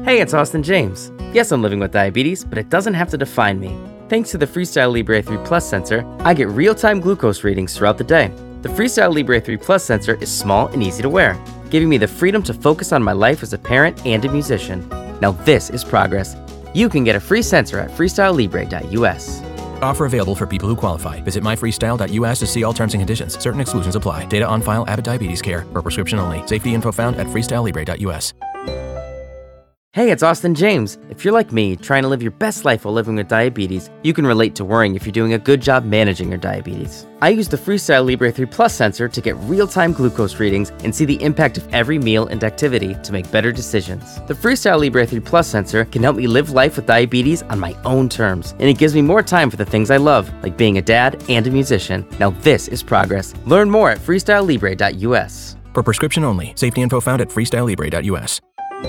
Hey, it's Austin James. Yes, I'm living with diabetes, but it doesn't have to define me. Thanks to the Freestyle Libre 3 Plus sensor, I get real-time glucose readings throughout the day. The Freestyle Libre 3 Plus sensor is small and easy to wear, giving me the freedom to focus on my life as a parent and a musician. Now this is progress. You can get a free sensor at freestylelibre.us. Offer available for people who qualify. Visit myfreestyle.us to see all terms and conditions. Certain exclusions apply. Data on file. Abbott Diabetes Care. For prescription only. Safety info found at freestylelibre.us. Hey, it's Austin James. If you're like me, trying to live your best life while living with diabetes, you can relate to worrying if you're doing a good job managing your diabetes. I use the Freestyle Libre 3 Plus sensor to get real-time glucose readings and see the impact of every meal and activity to make better decisions. The Freestyle Libre 3 Plus sensor can help me live life with diabetes on my own terms, and it gives me more time for the things I love, like being a dad and a musician. Now this is progress. Learn more at freestylelibre.us. For prescription only. Safety info found at freestylelibre.us.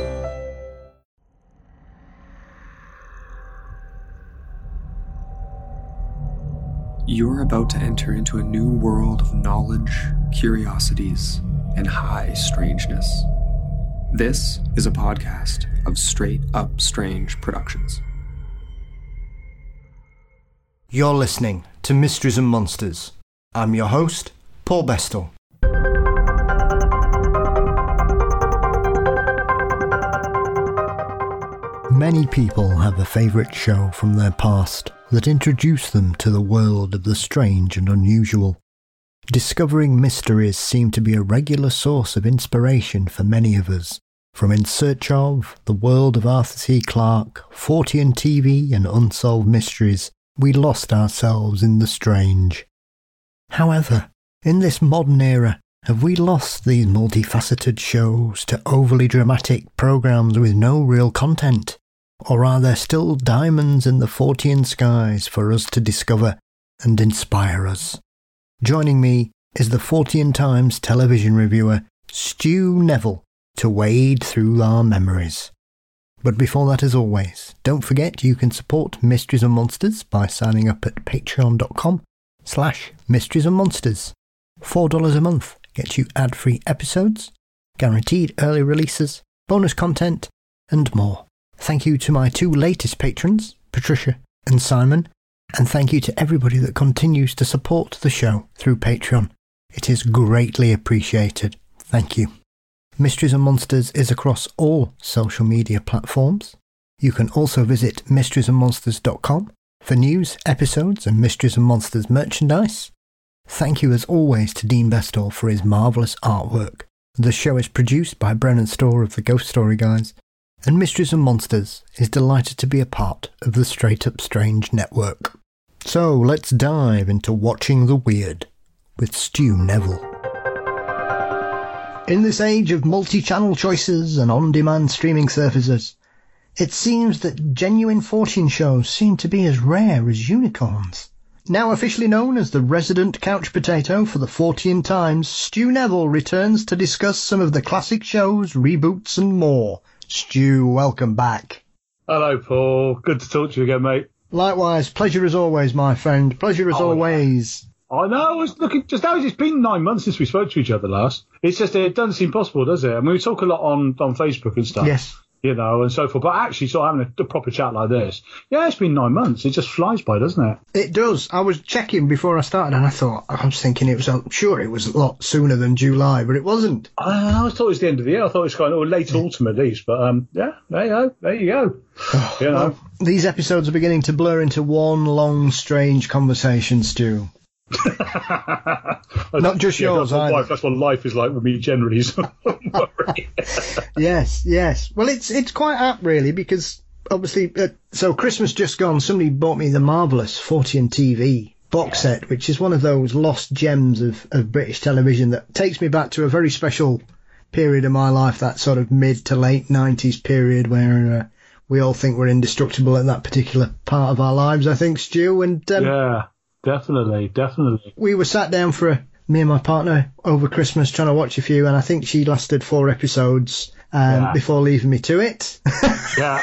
You're about to enter into a new world of knowledge, curiosities, and high strangeness. This is a podcast of Straight Up Strange Productions. You're listening to Mysteries and Monsters. I'm your host, Paul Bestel. Many people have a favourite show from their past that introduce them to the world of the strange and unusual. Discovering mysteries seem to be a regular source of inspiration for many of us. From In Search Of, The World of Arthur C. Clarke, Fortean TV and Unsolved Mysteries, we lost ourselves in the strange. However, in this modern era, have we lost these multifaceted shows to overly dramatic programmes with no real content? Or are there still diamonds in the Fortean skies for us to discover and inspire us? Joining me is the Fortean Times television reviewer Stu Neville to wade through our memories. But before that, as always, don't forget you can support Mysteries and Monsters by signing up at patreon.com/Mysteries and Monsters. $4 a month gets you ad-free episodes, guaranteed early releases, bonus content, and more. Thank you to my two latest patrons, Patricia and Simon, and thank you to everybody that continues to support the show through Patreon. It is greatly appreciated. Thank you. Mysteries and Monsters is across all social media platforms. You can also visit mysteriesandmonsters.com for news, episodes, and Mysteries and Monsters merchandise. Thank you as always to Dean Bestall for his marvellous artwork. The show is produced by Brennan Storr of the Ghost Story Guys, and Mysteries and Monsters is delighted to be a part of the Straight Up Strange network. So let's dive into Watching the Weird with Stu Neville. In this age of multi-channel choices and on-demand streaming services, it seems that genuine fortune shows seem to be as rare as unicorns. Now officially known as the resident couch potato for the Fortean Times, Stu Neville returns to discuss some of the classic shows, reboots and more. Stu, welcome back. Hello, Paul. Good to talk to you again, mate. Likewise. Pleasure as always, my friend. Pleasure as always. I know. I was looking just now. It's been 9 months since we spoke to each other last. It's just it doesn't seem possible, does it? I mean, we talk a lot on Facebook and stuff. Yes. You know, and so forth. But actually, sort of having a proper chat like this, yeah, it's been 9 months. It just flies by, doesn't it? It does. I was checking before I started, and I was thinking I'm sure it was a lot sooner than July, but it wasn't. I thought it was the end of the year. I thought it was kind of late autumn at least. But yeah, there you go. You know, well, these episodes are beginning to blur into one long, strange conversation, Stu. Not just yours, either. That's what life is like with me generally. So don't worry. Yes. Well, it's quite apt, really, because obviously, so Christmas just gone, somebody bought me the marvellous Fortean TV box set, which is one of those lost gems of British television that takes me back to a very special period of my life, that sort of mid to late 90s period where we all think we're indestructible at that particular part of our lives, I think, Stu. And yeah. Definitely. We were sat down me and my partner over Christmas trying to watch a few, and I think she lasted 4 episodes before leaving me to it. Yeah.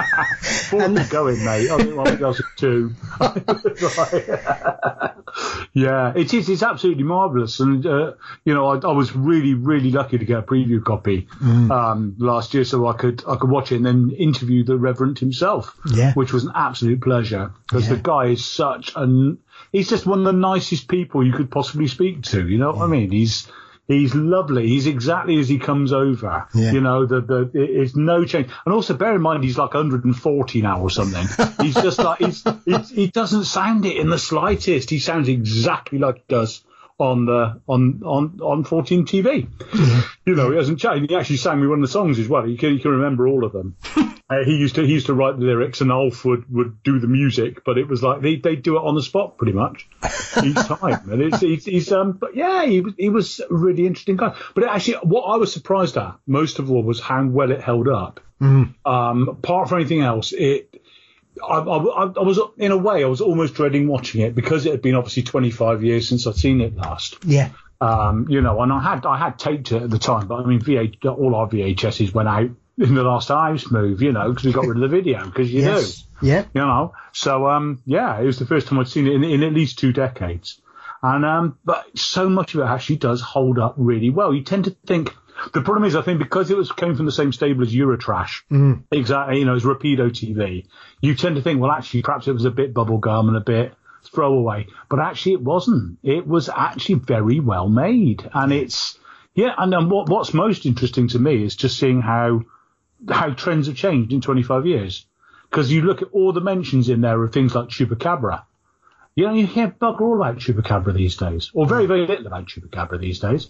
4 going, mate. I think one of the girls 2. Yeah, it is. It's absolutely marvellous. And, I was really, really lucky to get a preview copy last year so I could watch it and then interview the Reverend himself, which was an absolute pleasure because the guy is he's just one of the nicest people you could possibly speak to. You know what I mean? He's lovely. He's exactly as he comes over. Yeah. It's no change. And also bear in mind, he's like 140 now or something. He's just like, he doesn't sound it in the slightest. He sounds exactly like he does on 14 TV. Yeah. He hasn't changed. He actually sang me one of the songs as well. You can remember all of them. He used to write the lyrics, and Alf would do the music, but it was like they do it on the spot pretty much each time. And he was a really interesting guy. But actually, what I was surprised at most of all was how well it held up. Apart from anything else, I was, in a way, I was almost dreading watching it because it had been obviously 25 years since I'd seen it last. Yeah. And I had taped it at the time, but I mean, all our VHSs went out in the last Ives move, because we got rid of the video, because you do. Yeah. So, it was the first time I'd seen it in at least 2 decades. And, but so much of it actually does hold up really well. You tend to think, the problem is, I think, because it came from the same stable as Eurotrash, exactly, as Rapido TV, you tend to think, well, actually, perhaps it was a bit bubblegum and a bit throwaway. But actually, it wasn't. It was actually very well made. And and what's most interesting to me is just seeing how trends have changed in 25 years. Because you look at all the mentions in there of things like Chupacabra. You hear bugger all about Chupacabra these days, or very, very little about Chupacabra these days.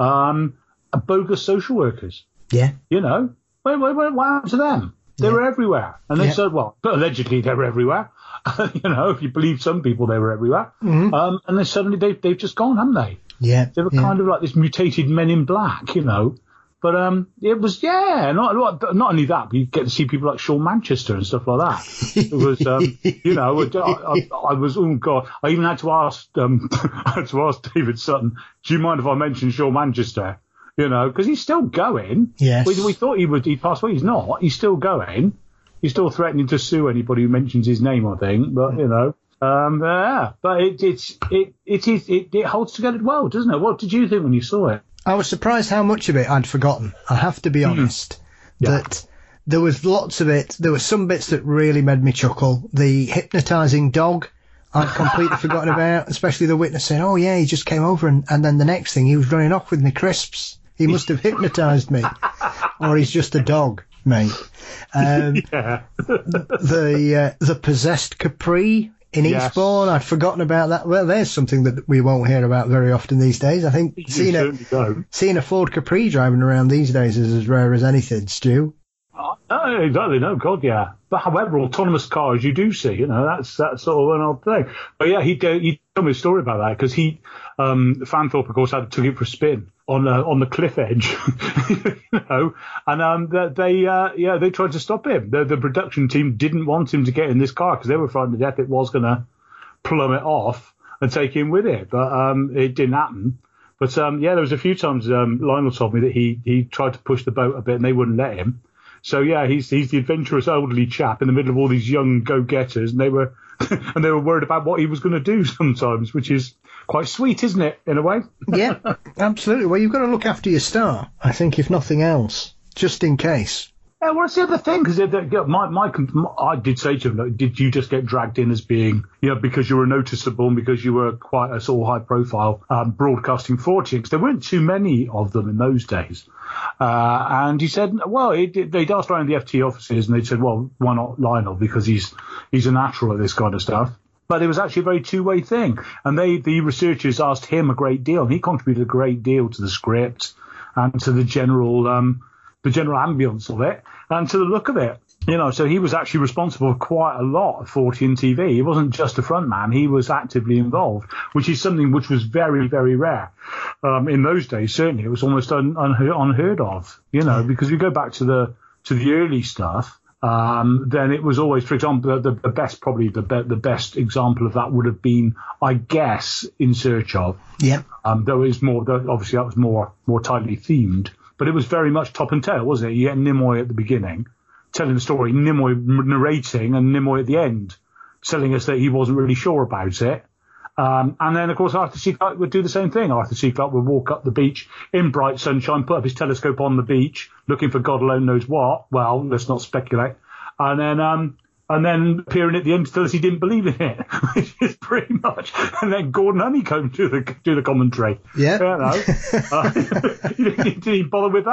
Bogus social workers. Yeah. What happened to them? They were everywhere. And they said, well, but allegedly they were everywhere. If you believe some people, they were everywhere. And then suddenly they've just gone, haven't they? Yeah. They were kind of like this mutated Men in Black, But it was, not only that, but you get to see people like Sean Manchester and stuff like that. It was, I was, oh God, I even had to ask, David Sutton, do you mind if I mention Sean Manchester? Because he's still going. Yes. We thought he'd pass away. He's not. He's still going. He's still threatening to sue anybody who mentions his name, I think. But, but it holds together well, doesn't it? What did you think when you saw it? I was surprised how much of it I'd forgotten. I have to be honest. That there was lots of it. There were some bits that really made me chuckle. The hypnotising dog, I'd completely forgotten about, especially the witness saying, oh yeah, he just came over and then the next thing he was running off with me crisps. He must have hypnotised me. Or he's just a dog, mate. The possessed Capri in Eastbourne, I'd forgotten about that. Well, there's something that we won't hear about very often these days. I think seeing a Ford Capri driving around these days is as rare as anything, Stu. No, exactly. No, God, yeah. But however, autonomous cars you do see, that's sort of an odd thing. But yeah, he told me a story about that because Fanthorpe, of course, took it for a spin on the cliff edge, and they tried to stop him. The production team didn't want him to get in this car because they were frightened to death it was going to plummet off and take him with it. But it didn't happen. But there was a few times Lionel told me that he tried to push the boat a bit and they wouldn't let him. So yeah, he's the adventurous elderly chap in the middle of all these young go-getters, and they were worried about what he was going to do sometimes, which is quite sweet, isn't it, in a way? Yeah, absolutely. Well, you've got to look after your star, I think, if nothing else, just in case. Yeah, well, that's the other thing, because I did say to him, did you just get dragged in as being, because you were noticeable and because you were quite a sort of high-profile broadcasting fortune? Because there weren't too many of them in those days. And he said, well, they'd asked around the FT offices and they said, well, why not Lionel? Because he's a natural at this kind of stuff. But it was actually a very two-way thing. And the researchers asked him a great deal, and he contributed a great deal to the script and to the general ambience of it and to the look of it. So he was actually responsible for quite a lot of 14 TV. He wasn't just a front man. He was actively involved, which is something which was very, very rare. In those days, certainly, it was almost unheard of, because we go back to the early stuff. Then it was always, for example, the best example of that would have been, I guess, In Search Of. Yeah. Though it was obviously that was more tightly themed, but it was very much top and tail, wasn't it? You get Nimoy at the beginning, telling the story, Nimoy narrating, and Nimoy at the end, telling us that he wasn't really sure about it. And then, of course, Arthur C. Clarke would do the same thing. Arthur C. Clarke would walk up the beach in bright sunshine, put up his telescope on the beach, looking for God alone knows what. Well, let's not speculate. And then appearing at the end to tell us he didn't believe in it, which is pretty much. And then Gordon Honeycomb do the commentary. Yeah. He didn't even bother with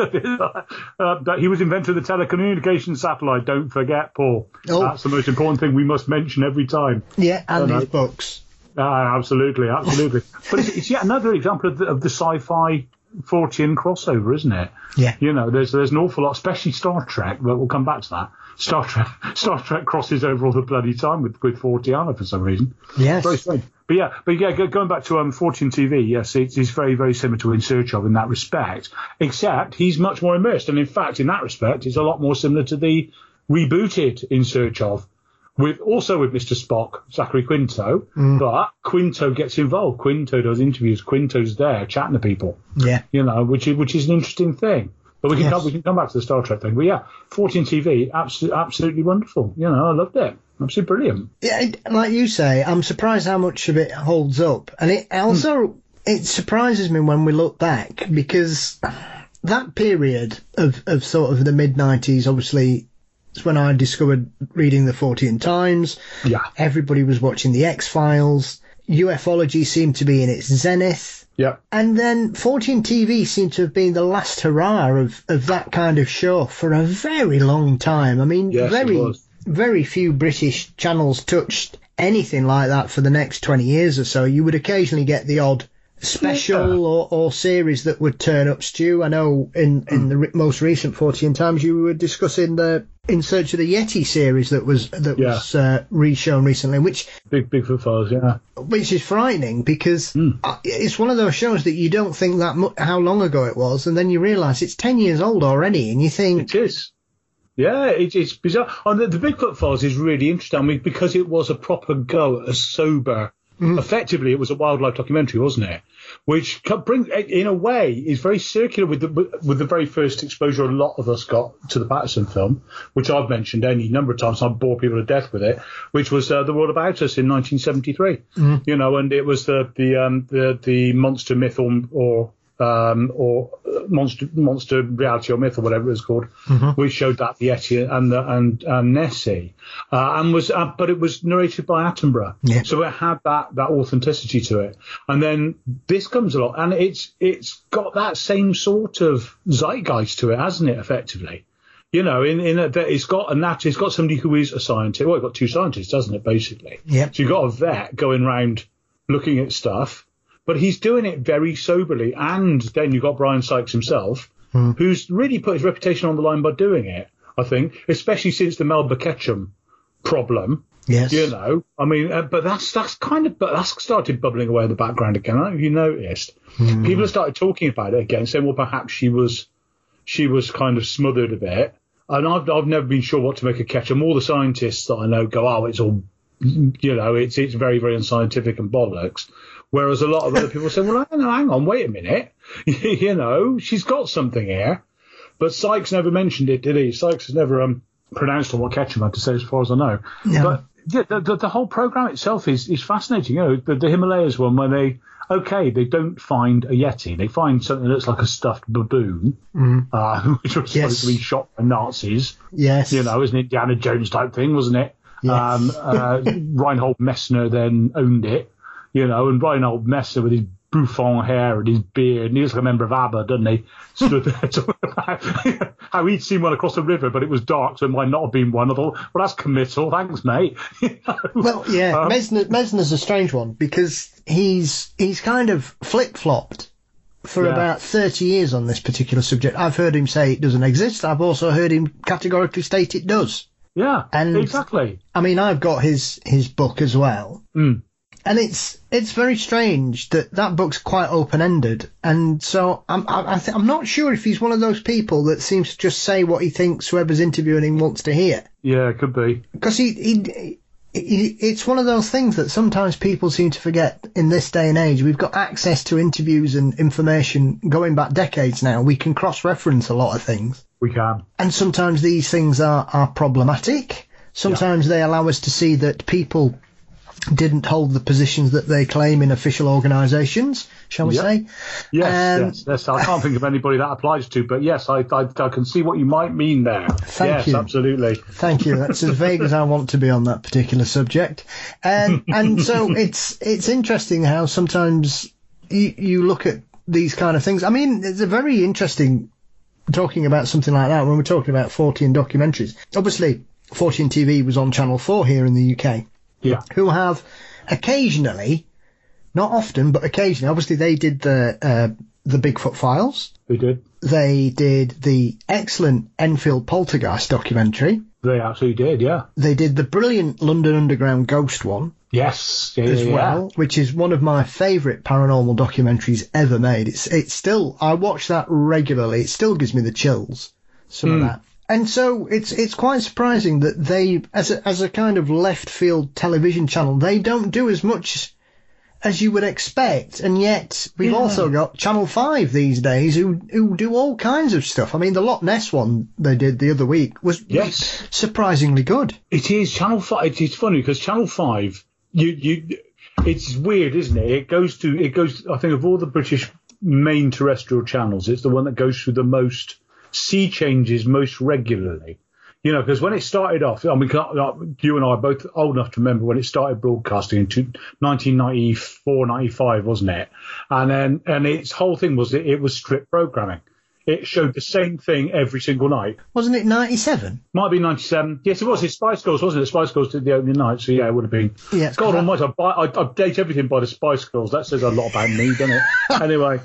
that. He was inventor of the telecommunications satellite. Don't forget, Paul. Oh. That's the most important thing we must mention every time. Yeah, and his books. Absolutely. But it's yet another example of the sci-fi Fortean crossover, isn't it? Yeah. There's an awful lot, especially Star Trek, but we'll come back to that. Star Trek crosses over all the bloody time with Forteana for some reason. Yes. Very strange. But yeah, going back to Fortean TV, yes, it's very, very similar to In Search Of in that respect, except he's much more immersed. And in fact, in that respect, it's a lot more similar to the rebooted In Search Of, with Mr. Spock, Zachary Quinto, but Quinto gets involved. Quinto does interviews. Quinto's there chatting to people. Yeah. Which is an interesting thing. But we can come back to the Star Trek thing. But yeah, Fortean TV, absolutely wonderful. I loved it. Absolutely brilliant. Yeah, like you say, I'm surprised how much of it holds up. And it also, it surprises me when we look back, because that period of sort of the mid-90s, obviously, it's when I discovered reading the Fortean Times. Yeah. Everybody was watching the X-Files. UFOlogy seemed to be in its zenith. Yeah. And then Fortean TV seemed to have been the last hurrah of that kind of show for a very long time. I mean, yes, very few British channels touched anything like that for the next 20 years or so. You would occasionally get the odd special or series that would turn up. Stu, I know in the most recent Fortean Times you were discussing the In Search of the Yeti series that was re-shown recently, which Bigfoot Files, which is frightening, because it's one of those shows that you don't think how long ago it was, and then you realise it's 10 years old already, and you think it is. Yeah, it's bizarre. And the Bigfoot Files is really interesting, because it was a proper go at a sober. Effectively, it was a wildlife documentary, wasn't it? Which brings, in a way, is very circular with the very first exposure a lot of us got to the Patterson film, which I've mentioned any number of times. I bore people to death with it, which was The World About Us in 1973. And it was the monster myth or monster reality or myth or whatever it was called, which showed that the Yeti and Nessie, but it was narrated by Attenborough, so it had that authenticity to it. And then this comes along, and it's got that same sort of zeitgeist to it, hasn't it? Effectively, in that it's got somebody who is a scientist. Well, it's got two scientists, doesn't it? Basically, yeah. So you've got a vet going around looking at stuff. But he's doing it very soberly. And then you've got Brian Sykes himself, who's really put his reputation on the line by doing it, I think, especially since the Melba Ketchum problem. Yes. I mean, but that's started bubbling away in the background again. I don't know if you noticed. People have started talking about it again, saying, well, perhaps she was kind of smothered a bit. And I've never been sure what to make of Ketchum. All the scientists that I know go, oh, it's all, it's very, very unscientific and bollocks. Whereas a lot of other people say, well, hang on, wait a minute. She's got something here. But Sykes never mentioned it, did he? Sykes has never pronounced on what Ketchum had to say, as far as I know. Yeah. But the whole program itself is fascinating. The Himalayas one, where they don't find a Yeti. They find something that looks like a stuffed baboon, which was supposed to be shot by Nazis. Yes. It was an Indiana Jones type thing, wasn't it? Yes. Reinhold Messner then owned it. And Reinhold Messner with his bouffant hair and his beard, and he looks like a member of ABBA, doesn't he? Stood there talking about how he'd seen one across the river, but it was dark, so it might not have been one. I thought, well, that's committal, thanks, mate. Well, yeah, Messner's a strange one, because he's kind of flip-flopped for about 30 years on this particular subject. I've heard him say it doesn't exist. I've also heard him categorically state it does. Yeah, and exactly. I mean, I've got his book as well. And it's very strange that book's quite open-ended, and so I'm not sure if he's one of those people that seems to just say what he thinks whoever's interviewing him wants to hear. Yeah, it could be. Because it's one of those things that sometimes people seem to forget in this day and age. We've got access to interviews and information going back decades now. We can cross-reference a lot of things. We can. And sometimes these things are problematic. Sometimes they allow us to see that people didn't hold the positions that they claim in official organisations, shall we say. Yes. I can't think of anybody that applies to, but yes, I can see what you might mean there. Thank you. Absolutely. Thank you. That's as vague as I want to be on that particular subject. And so it's interesting how sometimes you look at these kind of things. I mean, it's a very interesting talking about something like that when we're talking about 14 documentaries. Obviously, 14 TV was on Channel 4 here in the UK. Yeah. Who have occasionally, not often, but occasionally, obviously they did the Bigfoot Files. They did. They did the excellent Enfield Poltergeist documentary. They absolutely did, yeah. They did the brilliant London Underground Ghost one. Yes. As well, which is one of my favourite paranormal documentaries ever made. It's still, I watch that regularly. It still gives me the chills, some of that. And so it's quite surprising that they, as a kind of left field television channel, they don't do as much as you would expect. And yet we've also got Channel 5 these days who do all kinds of stuff. I mean, the Loch Ness one they did the other week was surprisingly good. It is Channel 5. It's funny because Channel 5, it's weird, isn't it? It goes, I think of all the British main terrestrial channels, it's the one that goes through the most sea changes most regularly, because when it started off, I mean, you and I are both old enough to remember when it started broadcasting in 1994, 95, wasn't it? And its whole thing was it was strip programming. It showed the same thing every single night. Wasn't it 97? Might be 97. Yes, it was. It's Spice Girls, wasn't it? Spice Girls did the opening night, so yeah, it would have been. Yeah, God almighty, I date everything by the Spice Girls. That says a lot about me, doesn't it? Anyway.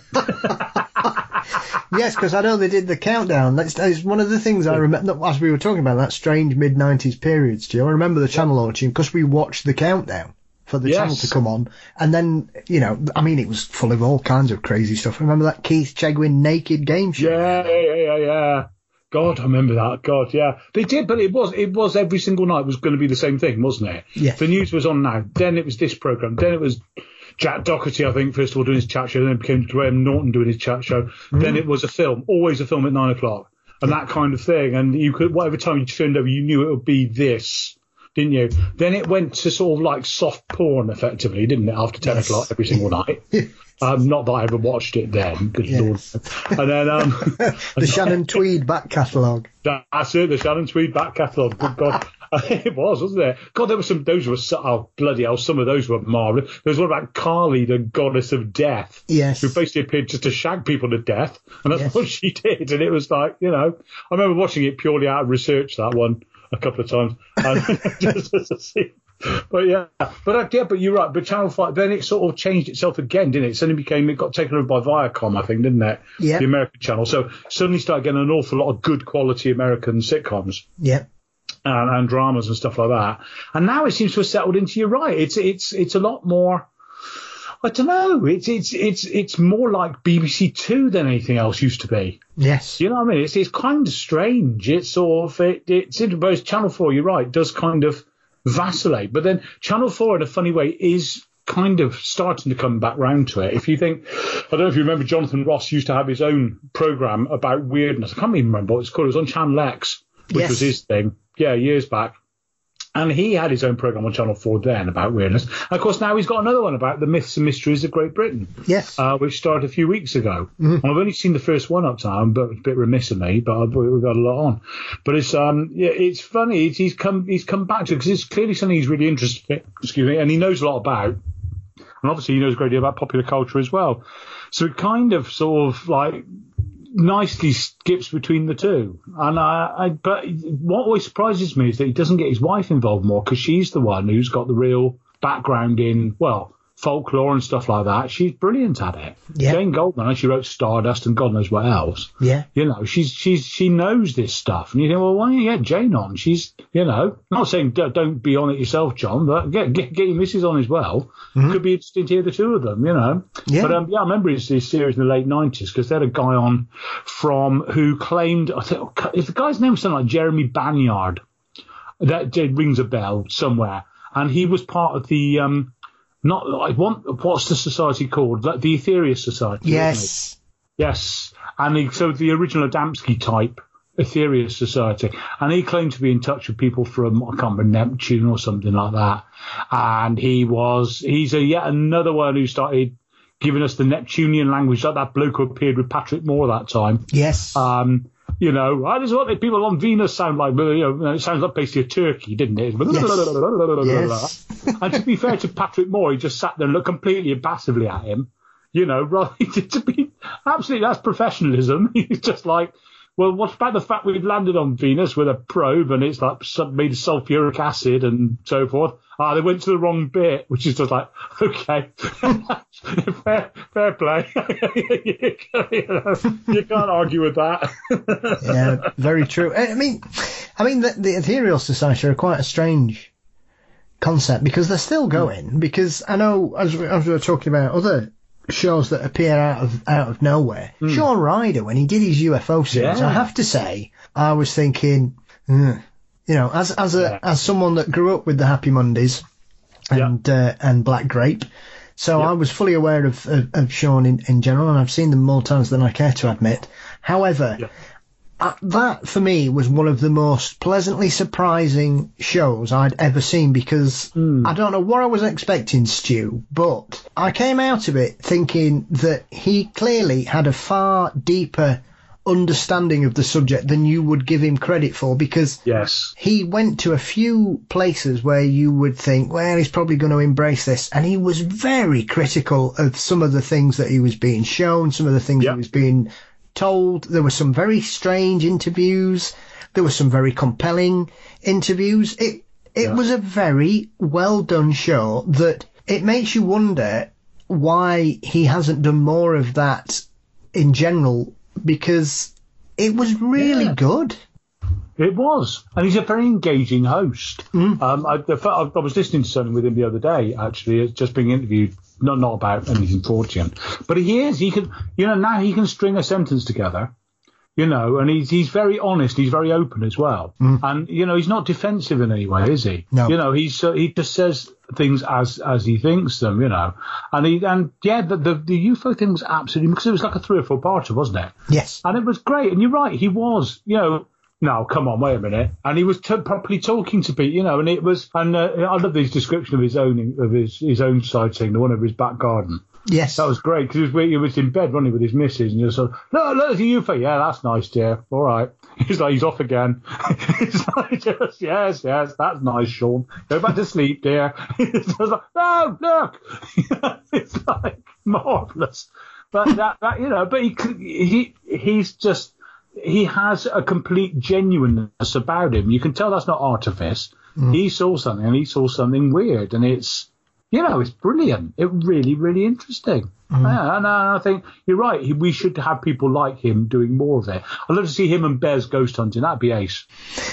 Yes, because I know they did the countdown. That's one of the things I remember, as we were talking about that strange mid-90s period, Stu. I remember the channel launching because we watched the countdown for the channel to come on. And then, I mean, it was full of all kinds of crazy stuff. Remember that Keith Chegwin naked game show? Yeah. God, I remember that. God, yeah. They did, but it was every single night was going to be the same thing, wasn't it? Yeah. The news was on now. Then it was this programme. Then it was Jack Doherty, I think, first of all, doing his chat show. Then it became Graham Norton doing his chat show. Then it was a film, always a film at 9 o'clock. And that kind of thing. And you could, whatever time you turned over, you knew it would be this, didn't you? Then it went to sort of like soft porn, effectively, didn't it, after 10 o'clock every single night? Not that I ever watched it then, good Lord. And then the Shannon Tweed back catalogue. That's it, the Shannon Tweed back catalogue. Good God. It was, wasn't it? God, there were some, those were, bloody hell, some of those were marvellous. There was one about Kali, the goddess of death. Yes. Who basically appeared just to shag people to death. And that's what she did. And it was like, I remember watching it purely out of research, that one, a couple of times. Just to see. But you're right. But Channel 5, then it sort of changed itself again, didn't it? Suddenly it got taken over by Viacom, I think, didn't it? Yeah. The American channel. So suddenly started getting an awful lot of good quality American sitcoms. Yeah. And dramas and stuff like that. And now it seems to have settled into, you're right. It's a lot more, I don't know. It's more like BBC Two than anything else used to be. Yes. You know what I mean? It's kind of strange. It's sort of, it's in both Channel 4, you're right, does kind of vacillate. But then Channel 4 in a funny way is kind of starting to come back round to it. If you think, I don't know if you remember, Jonathan Ross used to have his own programme about weirdness. I can't even remember what it's called. It was on Channel X, which was his thing. Yeah, years back. And he had his own programme on Channel 4 then about weirdness. And of course, now he's got another one about the myths and mysteries of Great Britain. Yes. Which started a few weeks ago. Mm-hmm. I've only seen the first one up to now, but it's a bit remiss of me, but we've got a lot on. But it's it's funny. He's come back to it because it's clearly something he's really interested in. Excuse me, and he knows a lot about. And obviously he knows a great deal about popular culture as well. So it kind of sort of like nicely skips between the two. And but what always surprises me is that he doesn't get his wife involved more, because she's the one who's got the real background in, well, folklore and stuff like that. She's brilliant at it. Yeah. Jane Goldman, she wrote Stardust and God knows what else. Yeah. She knows this stuff. And you think, well, why don't you get Jane on? She's, I'm not saying don't be on it yourself, John, but get your missus on as well. Mm-hmm. Could be interesting to hear the two of them, Yeah. But I remember this series in the late 90s, because they had a guy on who claimed, if the guy's name was something like Jeremy Banyard, that rings a bell somewhere. And he was part of the, what's the society called? The Aetherius Society. Yes. Yes. And so the original Adamski type Aetherius Society, and he claimed to be in touch with people from, I can't remember, Neptune or something like that. And he's yet another one who started giving us the Neptunian language, like that bloke who appeared with Patrick Moore that time. Yes. You know, I just what the people on Venus sound like. You know, it sounds like basically a turkey, didn't it? Yes. And to be fair to Patrick Moore, he just sat there and looked completely impassively at him. You know, rather to be absolutely, that's professionalism. He's just like, well, what about the fact we've landed on Venus with a probe and it's like made of sulfuric acid and so forth? They went to the wrong bit, which is just like, okay, fair play. You can't argue with that. Yeah, very true. I mean, the Ethereal Society are quite a strange concept because they're still going. Because I know, as we were talking about other shows that appear out of nowhere, Shaun Ryder, when he did his UFO series, I have to say, I was thinking, you know, as someone that grew up with the Happy Mondays and Black Grape, so I was fully aware of Shaun in general, and I've seen them more times than I care to admit. However, that for me was one of the most pleasantly surprising shows I'd ever seen because I don't know what I was expecting, Stu, but I came out of it thinking that he clearly had a far deeper understanding of the subject than you would give him credit for, because he went to a few places where you would think, well, he's probably going to embrace this, and he was very critical of some of the things that he was being shown, some of the things he was being told. There were some very strange interviews, there were some very compelling interviews. It was a very well done show that it makes you wonder why he hasn't done more of that in general, because it was really good. It was, and he's a very engaging host. I was listening to something with him the other day, actually. It's just being interviewed, not about anything fortunate, but he can, you know, now he can string a sentence together, you know, and he's very honest, he's very open as well, and you know, he's not defensive in any way, is he? No. You know, he just says things as he thinks them, you know, the UFO thing was absolutely, because it was like a 3 or 4 parter, wasn't it? Yes. And it was great, and you're right, he was, you know. No, come on, wait a minute. And he was properly talking to people, you know, and it was, and I love his description of his own sighting, the one of his back garden. Yes. That was great, because he was in bed, wasn't he, with his missus, and he was sort of, no, look, it's a UFO. Yeah, that's nice, dear. All right. He's like, he's off again. He's like, yes, that's nice, Shaun. Go back to sleep, dear. He's like, no, look. It's like marvellous. But that, you know, but he's just, he has a complete genuineness about him. You can tell that's not artifice. He saw something, and he saw something weird, and it's, you know, it's brilliant. It's really, really interesting. Yeah, and I think you're right. We should have people like him doing more of it. I'd love to see him and Bez ghost hunting. That'd be ace.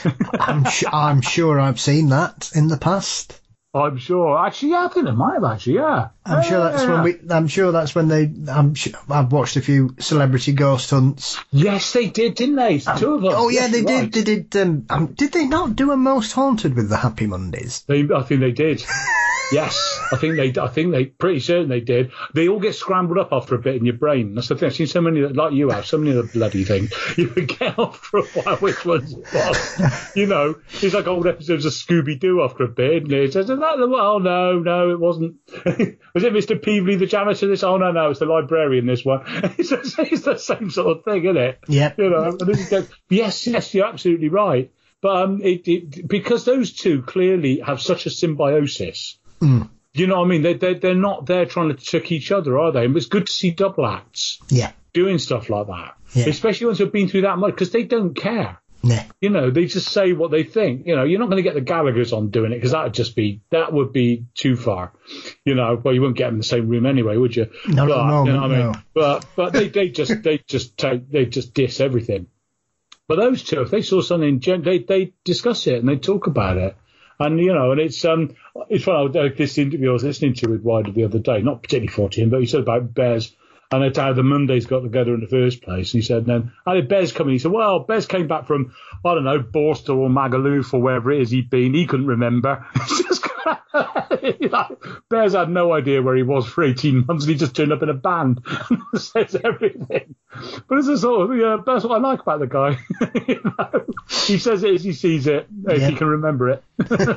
I'm sure I've seen that in the past. I'm sure. Actually, yeah, I think they might have actually, yeah. I'm sure that's when I've watched a few celebrity ghost hunts. Yes, they did, didn't they? 2 of them. Oh, yeah, yes, they did. Right. They did. Did they not do a Most Haunted with the Happy Mondays? I think they did. Yes, I think they pretty certain they did. They all get scrambled up after a bit in your brain. That's the thing. I've seen so many, like you have, so many of the bloody things. You forget after a while which ones it was. You know, it's like old episodes of Scooby-Doo after a bit, isn't it? It says, oh, no, it wasn't. Was it Mr. Peevely, the janitor? This? Oh, no, it's the librarian, this one. It's the same sort of thing, isn't it? Yeah. You know, and then you go, yes, you're absolutely right. But because those two clearly have such a symbiosis, you know what I mean? They're not there trying to trick each other, are they? And it's good to see double acts doing stuff like that, especially ones who've been through that much, because they don't care. Nah. You know, they just say what they think. You know, you're not going to get the Gallaghers on doing it, because that would be too far. You know, well, you wouldn't get them in the same room anyway, would you? No, you know what I mean? No. But they just diss everything. But those two, if they saw something, they discuss it and they talk about it. And, you know, and it's funny, this interview I was listening to with Ryder the other day, not particularly for him, but he said about Bez and it's how the Mondays got together in the first place. And he said, then, how did Bez come in? He said, well, Bez came back from, I don't know, Borstal or Magaluf or wherever it is he'd been. He couldn't remember. It's just Bears had no idea where he was for 18 months, and he just turned up in a band and says everything. But it's a sort of, that's what I like about the guy. He says it as he sees it, if he can remember it.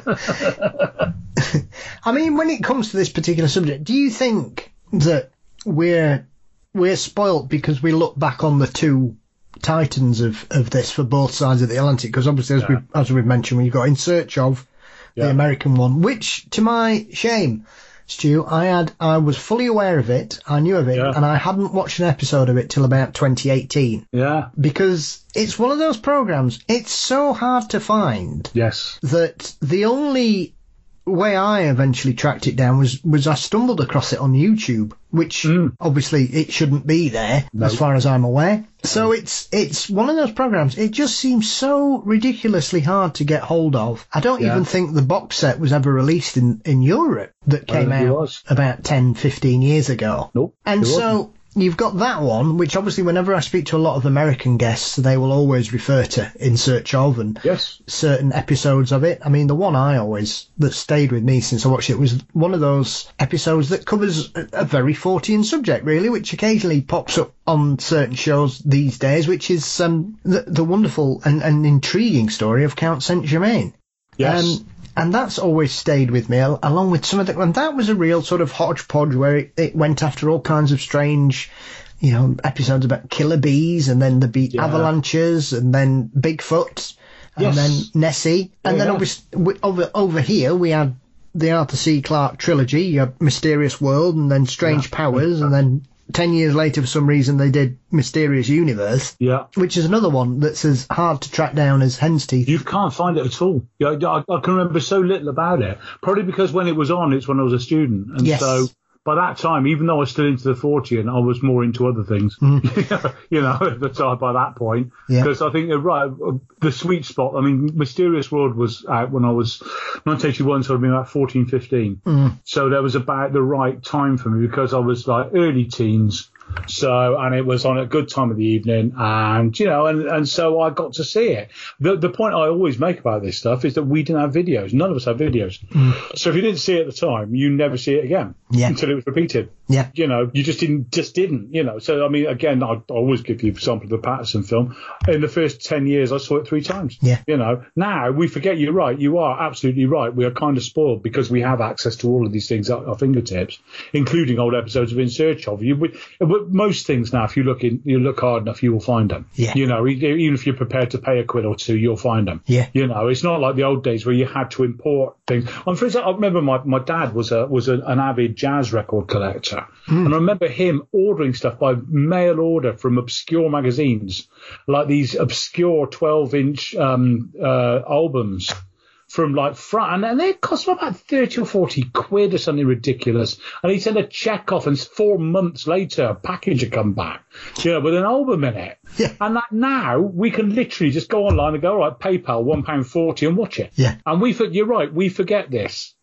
I mean, when it comes to this particular subject, do you think that we're spoilt because we look back on the two titans of this for both sides of the Atlantic? Because obviously, as we've mentioned, we've got In Search Of, the American one, which, to my shame, Stu, I was fully aware of it, I knew of it, and I hadn't watched an episode of it till about 2018. Yeah. Because it's one of those programs, it's so hard to find. Yes. That the only way I eventually tracked it down was I stumbled across it on YouTube, which obviously it shouldn't be there as far as I'm aware. So it's one of those programs. It just seems so ridiculously hard to get hold of. I don't even think the box set was ever released in Europe that came out about 10, 15 years ago. Nope. And so you've got that one, which obviously whenever I speak to a lot of American guests, they will always refer to In Search Of and certain episodes of it. I mean, the one that stayed with me since I watched it was one of those episodes that covers a very Fortean subject, really, which occasionally pops up on certain shows these days, which is the wonderful and intriguing story of Count Saint-Germain. Yes. And that's always stayed with me, along with some of the... And that was a real sort of hodgepodge where it went after all kinds of strange, episodes about killer bees, and then the avalanches, and then Bigfoot, and then Nessie. And then obviously over here we had the Arthur C. Clarke trilogy. You had Mysterious World, and then Strange Powers, and then 10 years later, for some reason, they did Mysterious Universe, which is another one that's as hard to track down as hen's teeth. You can't find it at all. I can remember so little about it. Probably because when it was on, it's when I was a student. And so by that time, even though I was still into the Fortean, I was more into other things, at the time by that point. Because I think you're right, the sweet spot, I mean, Mysterious World was out when I was 1981, so I'd been about 14, 15. So that was about the right time for me because I was like early teens. So, and it was on a good time of the evening, and and so I got to see it. The point I always make about this stuff is that we didn't have videos. None of us had videos. So if you didn't see it at the time, you never see it again until it was repeated. You just didn't. So I mean, again, I always give you an example of the Patterson film. In the first 10 years, I saw it 3 times. Now we forget. You're right. You are absolutely right. We are kind of spoiled because we have access to all of these things at our fingertips, including old episodes of In Search Of. Most things now, if you look hard enough, you will find them. Even if you're prepared to pay a quid or two, you'll find them. It's not like the old days where you had to import things. And for example, I remember my dad was an avid jazz record collector, and I remember him ordering stuff by mail order from obscure magazines, like these obscure 12-inch albums. From like front, and they cost him about 30 or 40 quid or something ridiculous. And he sent a check off, and 4 months later, a package had come back, with an album in it. And that now we can literally just go online and go, all right, PayPal, £1.40 and watch it. And you're right, we forget this.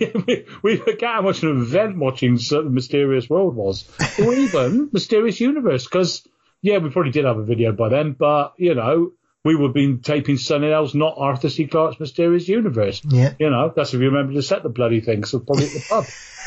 we forget how much an event watching the Mysterious World was, or even Mysterious Universe, because we probably did have a video by then, but we would have been taping something else, not Arthur C. Clarke's Mysterious Universe. That's if you remember to set the bloody thing, so probably at the pub.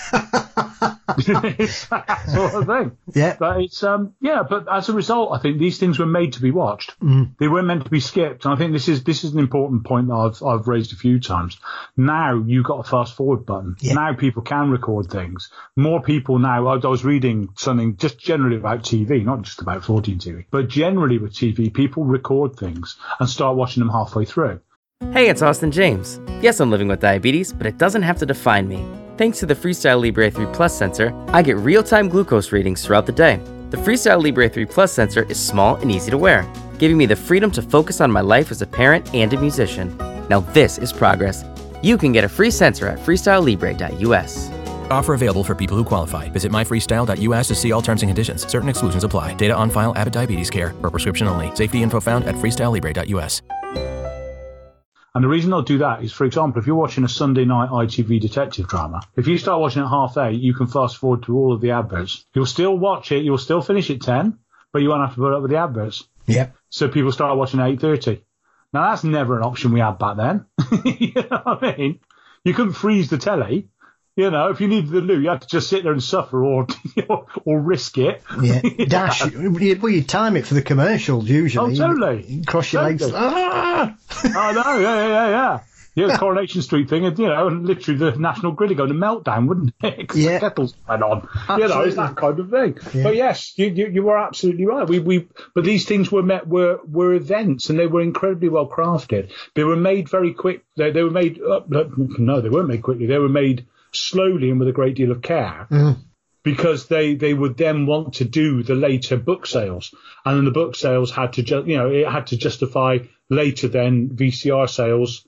It's that sort of thing. But it's but as a result, I think these things were made to be watched. They weren't meant to be skipped. And I think this is an important point that I've raised a few times. Now you've got a fast forward button. Now people can record things. More people now. I was reading something just generally about TV, not just about 14 TV, but generally with TV, people record things and start watching them halfway through. Hey, it's Austin James. Yes, I'm living with diabetes, but it doesn't have to define me. Thanks to the Freestyle Libre 3 Plus sensor, I get real-time glucose readings throughout the day. The Freestyle Libre 3 Plus sensor is small and easy to wear, giving me the freedom to focus on my life as a parent and a musician. Now this is progress. You can get a free sensor at freestylelibre.us. Offer available for people who qualify. Visit myfreestyle.us to see all terms and conditions. Certain exclusions apply. Data on file, Abbott Diabetes Care, or prescription only. Safety info found at freestylelibre.us. And the reason I'll do that is, for example, if you're watching a Sunday night ITV detective drama, if you start watching at 8:30, you can fast forward to all of the adverts. You'll still watch it, you'll still finish at 10, but you won't have to put up with the adverts. So people start watching at 8:30. Now, that's never an option we had back then. You know what I mean? You couldn't freeze the telly. You know, if you needed the loo, you had to just sit there and suffer or risk it. Yeah, dash. You'd time it for the commercials usually. Oh, totally. You'd cross your legs. Ah! I know, yeah. Yeah, the Coronation Street thing, and and literally the National Grid would go to meltdown, wouldn't it? Yeah. The kettles went on. Absolutely. It's that kind of thing. Yeah. But yes, you were absolutely right. But these things were events, and they were incredibly well crafted. They were made very quick. They were made. No, they weren't made quickly. They were made slowly and with a great deal of care. Because they would then want to do the later book sales, and then the book sales had to it had to justify later then VCR sales.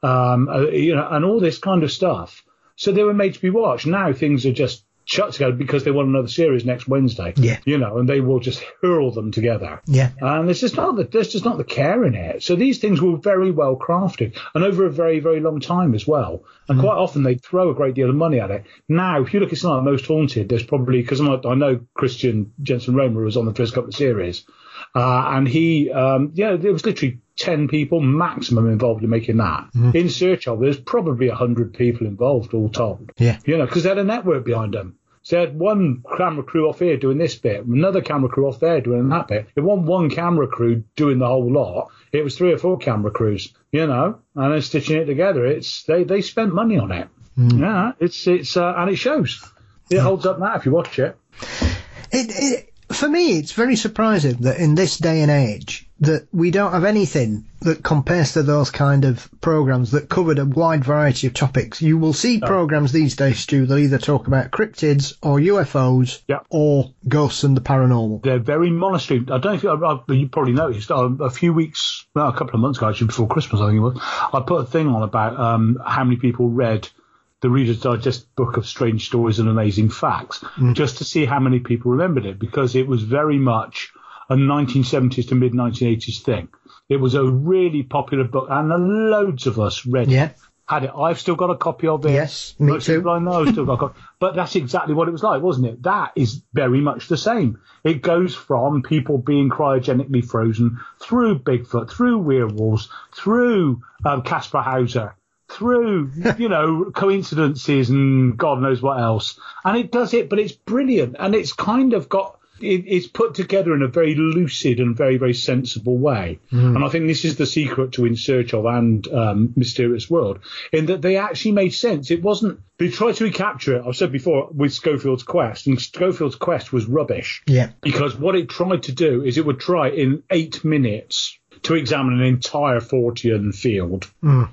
And all this kind of stuff. So they were made to be watched. Now things are just shut together because they want another series next Wednesday. Yeah. And they will just hurl them together. Yeah. And there's just not the care in it. So these things were very well crafted and over a very, very long time as well. And quite often they throw a great deal of money at it. Now, if you look at something like Most Haunted, there's probably, because I know Christian Jensen Romer was on the first couple of series. And he, there was literally 10 people maximum involved in making that. In Search Of, there's probably 100 people involved all told. Yeah. Because they had a network behind them. So they had one camera crew off here doing this bit, another camera crew off there doing that bit. It wasn't one camera crew doing the whole lot. It was 3 or 4 camera crews, and then stitching it together. They spent money on it. Yeah, it's and it shows. It holds up now if you watch it. For me, it's very surprising that in this day and age that we don't have anything that compares to those kind of programs that covered a wide variety of topics. You will see programs these days, Stu, that either talk about cryptids or UFOs or ghosts and the paranormal. They're very monastery. I don't know if you probably noticed a couple of months ago, actually before Christmas, I think it was, I put a thing on about how many people read the Reader's Digest book of Strange Stories and Amazing Facts, just to see how many people remembered it, because it was very much a 1970s to mid-1980s thing. It was a really popular book, and loads of us read it. Had it. I've still got a copy of it. Yes, me too. I know I've still got a copy. But that's exactly what it was like, wasn't it? That is very much the same. It goes from people being cryogenically frozen, through Bigfoot, through werewolves, through Caspar Hauser, through, coincidences and God knows what else. And it does it, but it's brilliant. And it's kind of got, it's put together in a very lucid and very, very sensible way. And I think this is the secret to In Search Of and Mysterious World, in that they actually made sense. It wasn't, they tried to recapture it, I've said before, with Schofield's Quest, and Schofield's Quest was rubbish. Yeah. Because what it tried to do is it would try in 8 minutes to examine an entire Fortean field.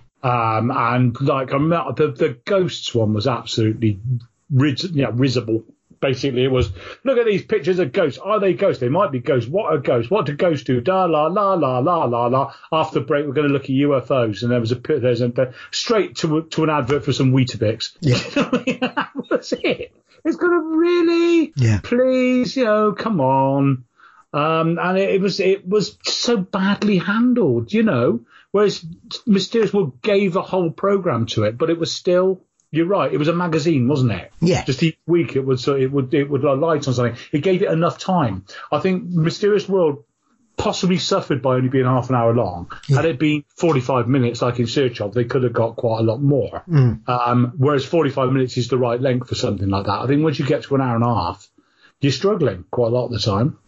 And like the ghosts one was absolutely risible. Basically, it was, look at these pictures of ghosts. Are they ghosts? They might be ghosts. What are ghosts? What do ghosts do? Da la la la la la la. After the break, we're going to look at UFOs, and there's straight to an advert for some Weetabix. Yeah, that was it. It's going to really, please, come on. And it was so badly handled, Whereas Mysterious World gave a whole program to it, but it was still, you're right, it was a magazine, wasn't it? Yeah. Just each week it would light on something. It gave it enough time. I think Mysterious World possibly suffered by only being half an hour long. Had it been 45 minutes like In Search Of, they could have got quite a lot more. Whereas 45 minutes is the right length for something like that. I think once you get to an hour and a half, you're struggling quite a lot of the time.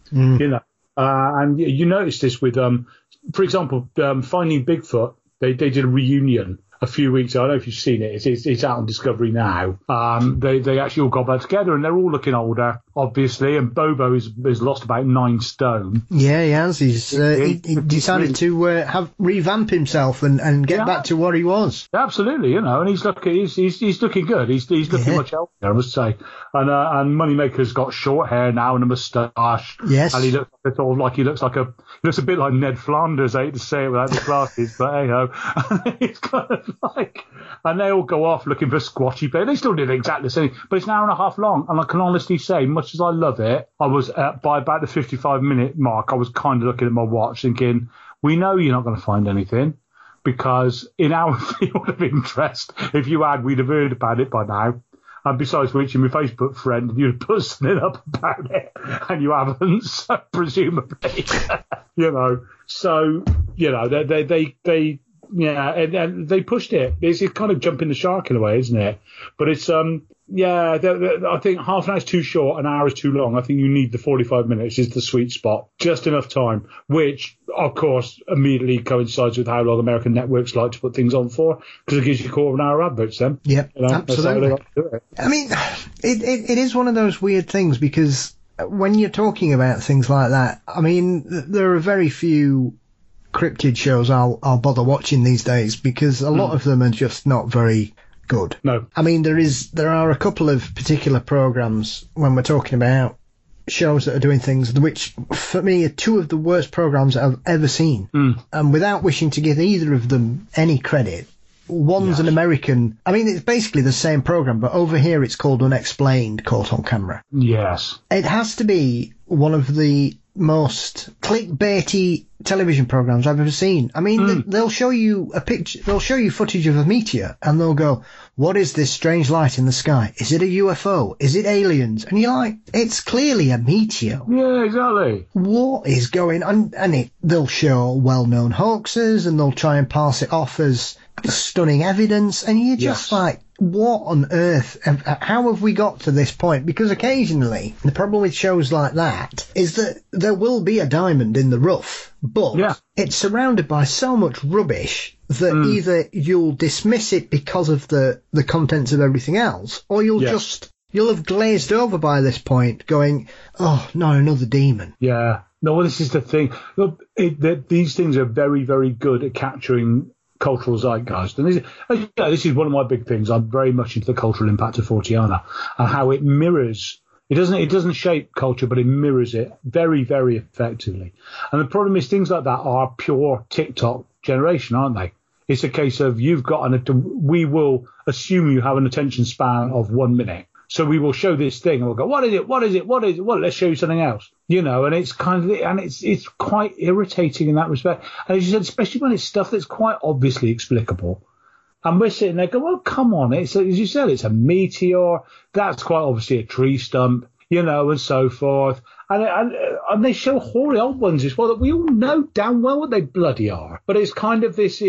And you notice this with, for example, Finding Bigfoot. They did a reunion a few weeks ago. I don't know if you've seen it. It's out on Discovery now. They actually all got back together, and they're all looking older, obviously. And Bobo has lost about 9 stone. Yeah, he has. He decided to revamp himself and get back to what he was. Absolutely, and he's looking good. He's looking much healthier, I must say. And Moneymaker's got short hair now and a moustache. Yes, and he looks looks a bit like Ned Flanders. I hate to say it without the glasses, but hey ho. He's kind of like, and they all go off looking for squatchy bear. They still did exactly the same, but it's an hour and a half long. And I can honestly say, much as I love it, I was by about the 55-minute mark, I was kind of looking at my watch thinking, we know you're not going to find anything, because in our field of interest, if you had, we'd have heard about it by now. And besides which, you're my Facebook friend, and you'd put something up about it, and you haven't, so presumably, So, they and they pushed it. It's kind of jumping the shark in a way, isn't it? But it's I think half an hour is too short, an hour is too long. I think you need the 45 minutes is the sweet spot, just enough time, which of course immediately coincides with how long American networks like to put things on for, because it gives you a quarter of an hour adverts then. Yeah, absolutely. I mean, it is one of those weird things, because when you're talking about things like that, I mean, there are very few cryptid shows I'll bother watching these days, because a lot of them are just not very good. No. I mean, there are a couple of particular programs when we're talking about shows that are doing things which, for me, are two of the worst programs I've ever seen. And without wishing to give either of them any credit, one's an American. I mean, it's basically the same program, but over here it's called Unexplained, Caught on Camera. Yes. It has to be one of the most clickbaity television programs I've ever seen. I mean, they'll show you a picture, they'll show you footage of a meteor, and they'll go, "What is this strange light in the sky? Is it a UFO? Is it aliens?" And you're like, it's clearly a meteor. Yeah, exactly. What is going on? And they'll show well-known hoaxes, and they'll try and pass it off as stunning evidence, and you're just like, what on earth? How have we got to this point? Because occasionally, the problem with shows like that is that there will be a diamond in the rough, but it's surrounded by so much rubbish that either you'll dismiss it because of the contents of everything else, or you'll have glazed over by this point going, oh, not another demon. Yeah. No, well, this is the thing. Look, these things are very, very good at capturing cultural zeitgeist, and this is one of my big things. I'm very much into the cultural impact of Forteana and how it mirrors. It doesn't shape culture, but it mirrors it very, very effectively. And the problem is things like that are pure TikTok generation, aren't they? It's a case of we will assume you have an attention span of 1 minute. So we will show this thing and we'll go, what is it? What is it? What is it? Well, let's show you something else, and it's it's quite irritating in that respect. And as you said, especially when it's stuff that's quite obviously explicable. And we're sitting there going, well, come on. As you said, it's a meteor. That's quite obviously a tree stump, and so forth. And they show hoary old ones as well that we all know damn well what they bloody are. But it's kind of this,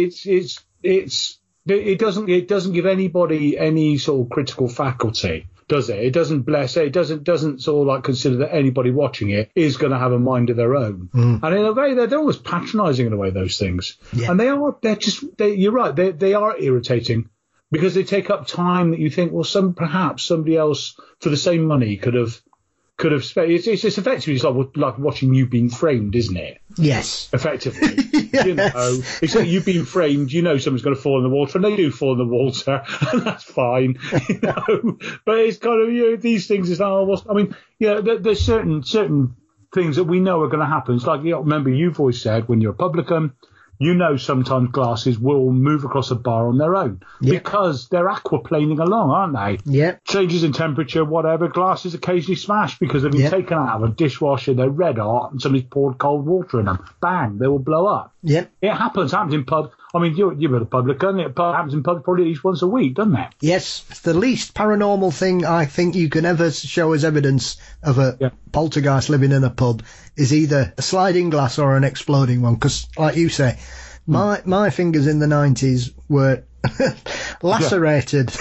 it doesn't give anybody any sort of critical faculty, does it? It doesn't bless it. It doesn't sort of like consider that anybody watching it is going to have a mind of their own. And in a way, they're almost patronising in a way, those things. Yeah. And you're right. They are irritating because they take up time that you think, well, perhaps somebody else for the same money could have spent. It's effectively like watching You Being Framed, isn't it? Yes. Effectively. Yes. Except You've Been Framed, someone's going to fall in the water, and they do fall in the water, and that's fine. But it's kind of, these things is there's certain things that we know are going to happen. It's like, remember, you've always said when you're a publican, sometimes glasses will move across a bar on their own because they're aquaplaning along, aren't they? Yeah. Changes in temperature, whatever, glasses occasionally smash because they've been taken out of a dishwasher, they're red hot, and somebody's poured cold water in them. Bang, they will blow up. Yeah. It happens in pubs. I mean, you're a publican. It happens in pubs probably at least once a week, doesn't it? Yes. It's the least paranormal thing I think you can ever show as evidence of a poltergeist living in a pub is either a sliding glass or an exploding one. Because, like you say, my fingers in the 90s were lacerated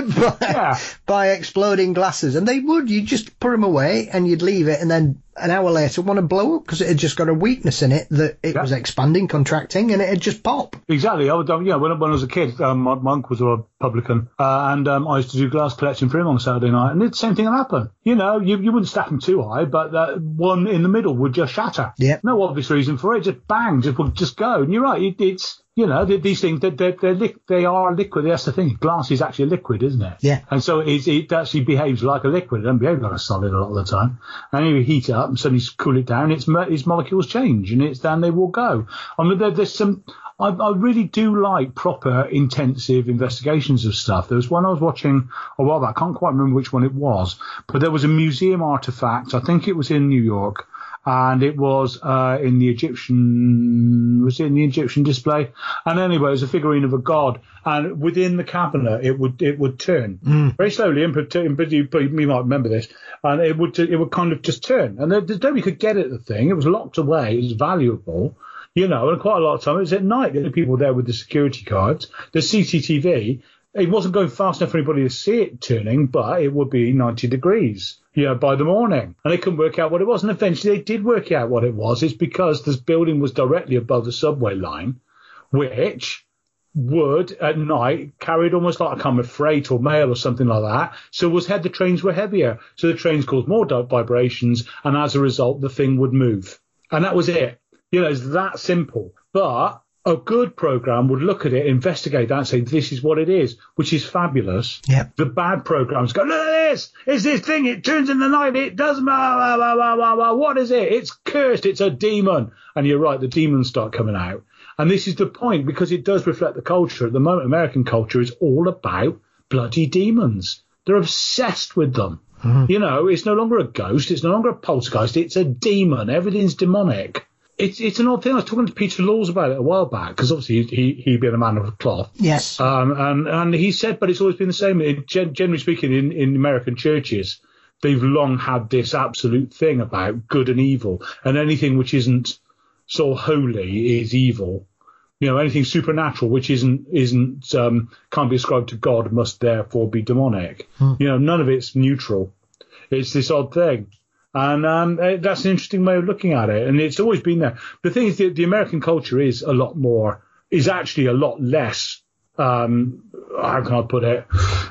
by exploding glasses, and you'd just put them away and you'd leave it, and then an hour later want to blow up because it had just got a weakness in it that it was expanding, contracting, and it had just popped. Exactly. When I was a kid, my uncle was a publican, and I used to do glass collection for him on Saturday night, and the same thing would happen. You wouldn't stack them too high, but one in the middle would just shatter. Yeah. No obvious reason for it. Just bang, just go. And you're right. It's these things, they are liquid. That's the thing. Glass is actually a liquid, isn't it? Yeah. And so it actually behaves like a liquid. It doesn't behave like a solid a lot of the time. And you heat it up and suddenly cool it down, its molecules change, and then they will go. I mean, there's some. I really do like proper, intensive investigations of stuff. There was one I was watching a while back. I can't quite remember which one it was, but there was a museum artifact. I think it was in New York. And it was in the Egyptian display? And anyway, it was a figurine of a god, and within the cabinet it would turn very slowly. But you might remember this, and it would kind of just turn, and nobody could get at the thing. It was locked away. It was valuable. You know, and quite a lot of time it was at night. There were people there with the security cards. The CCTV, it wasn't going fast enough for anybody to see it turning, but it would be 90 degrees, you know, by the morning. And they couldn't work out what it was. And eventually they did work out what it was. It's because this building was directly above the subway line, which would at night carried almost like a kind of freight or mail or something like that. So the trains were heavier. So the trains caused more vibrations. And as a result, the thing would move. And that was it. You know, it's that simple. But a good program would look at it, investigate that, and say, this is what it is, which is fabulous. Yep. The bad programs go, look at this. It's this thing. It turns in the night. It does. Blah, blah, blah, blah, blah. What is it? It's cursed. It's a demon. And you're right. The demons start coming out. And this is the point, because it does reflect the culture. At the moment, American culture is all about bloody demons. They're obsessed with them. Mm-hmm. You know, it's no longer a ghost. It's no longer a poltergeist. It's a demon. Everything's demonic. It's an odd thing. I was talking to Peter Laws about it a while back, because obviously he being a man of cloth. Yes. And he said, but it's always been the same. Generally speaking, in American churches, they've long had this absolute thing about good and evil, and anything which isn't so holy is evil. You know, anything supernatural which isn't can't be ascribed to God must therefore be demonic. You know, none of it's neutral. It's this odd thing. And that's an interesting way of looking at it. And it's always been there. The thing is, the American culture is actually a lot less, how can I put it?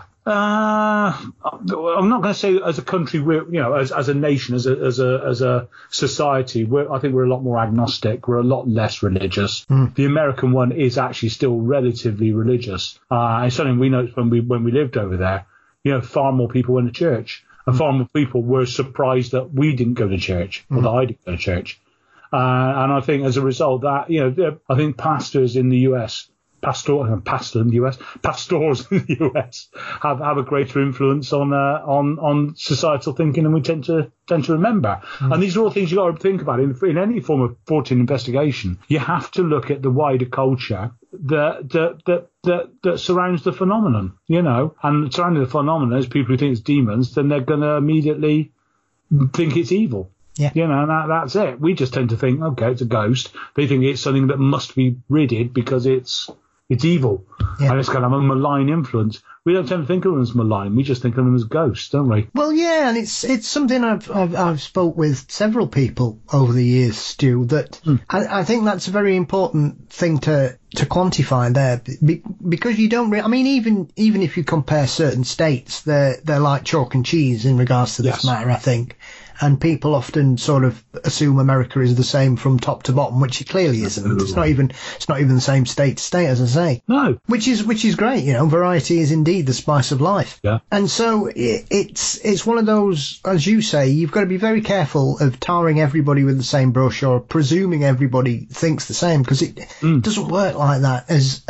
I'm not going to say as a country, as a nation, as a society, I think we're a lot more agnostic. We're a lot less religious. The American one is actually still relatively religious. It's something we noticed when we lived over there. You know, far more people went to church. And far more people were surprised that we didn't go to church, or that I didn't go to church. And I think as a result that, you know, I think pastors in the US, pastors in the US have a greater influence on societal thinking than we tend to remember. And these are all things you got to think about in any form of Fortean investigation. You have to look at the wider culture that surrounds the phenomenon, you know, and surrounding the phenomenon is people who think it's demons, then they're going to immediately think it's evil. Yeah. You know, and that's it. We just tend to think, okay, it's a ghost. They think it's something that must be ridded because it's evil. Yeah. And it's kind of a malign influence. We don't tend to think of them as malign. We just think of them as ghosts, don't we? Well, yeah, and it's something I've spoke with several people over the years, Stu, that I think that's a very important thing to quantify there, because you don't I mean, even if you compare certain states, they're like chalk and cheese in regards to this matter, I think. And people often sort of assume America is the same from top to bottom, which it clearly isn't. It's not even the same state to state, as I say. No. Which is great, you know. Variety is indeed the spice of life. Yeah. And so it's one of those, as you say, you've got to be very careful of tarring everybody with the same brush or presuming everybody thinks the same, because it doesn't work like that.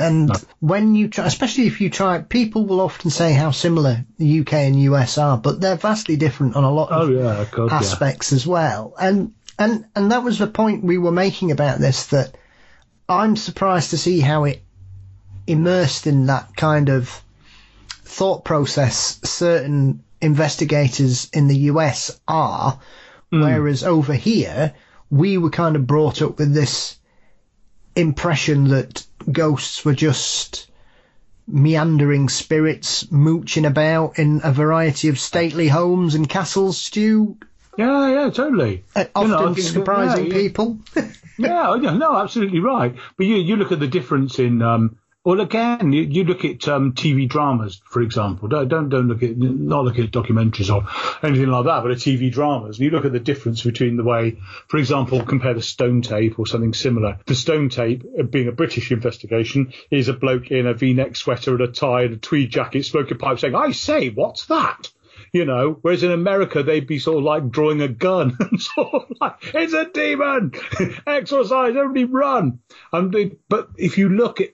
When you try, especially if you try, people will often say how similar the UK and US are, but they're vastly different on a lot of aspects as well. And that was the point we were making about this, that I'm surprised to see how it immersed in that kind of thought process certain investigators in the US are, whereas over here we were kind of brought up with this impression that ghosts were just meandering spirits mooching about in a variety of stately homes and castles, Stu. Yeah, totally. Often surprising people. No, absolutely right. But you look at the difference in, well, again, you look at TV dramas, for example. Don't look at documentaries or anything like that, but at TV dramas. And you look at the difference between the way, for example, compare the Stone Tape or something similar. The Stone Tape, being a British investigation, is a bloke in a V-neck sweater and a tie and a tweed jacket, smoking a pipe, saying, "I say, what's that?" You know, whereas in America, they'd be sort of like drawing a gun and sort of like, it's a demon, exorcise, everybody run. But if you look at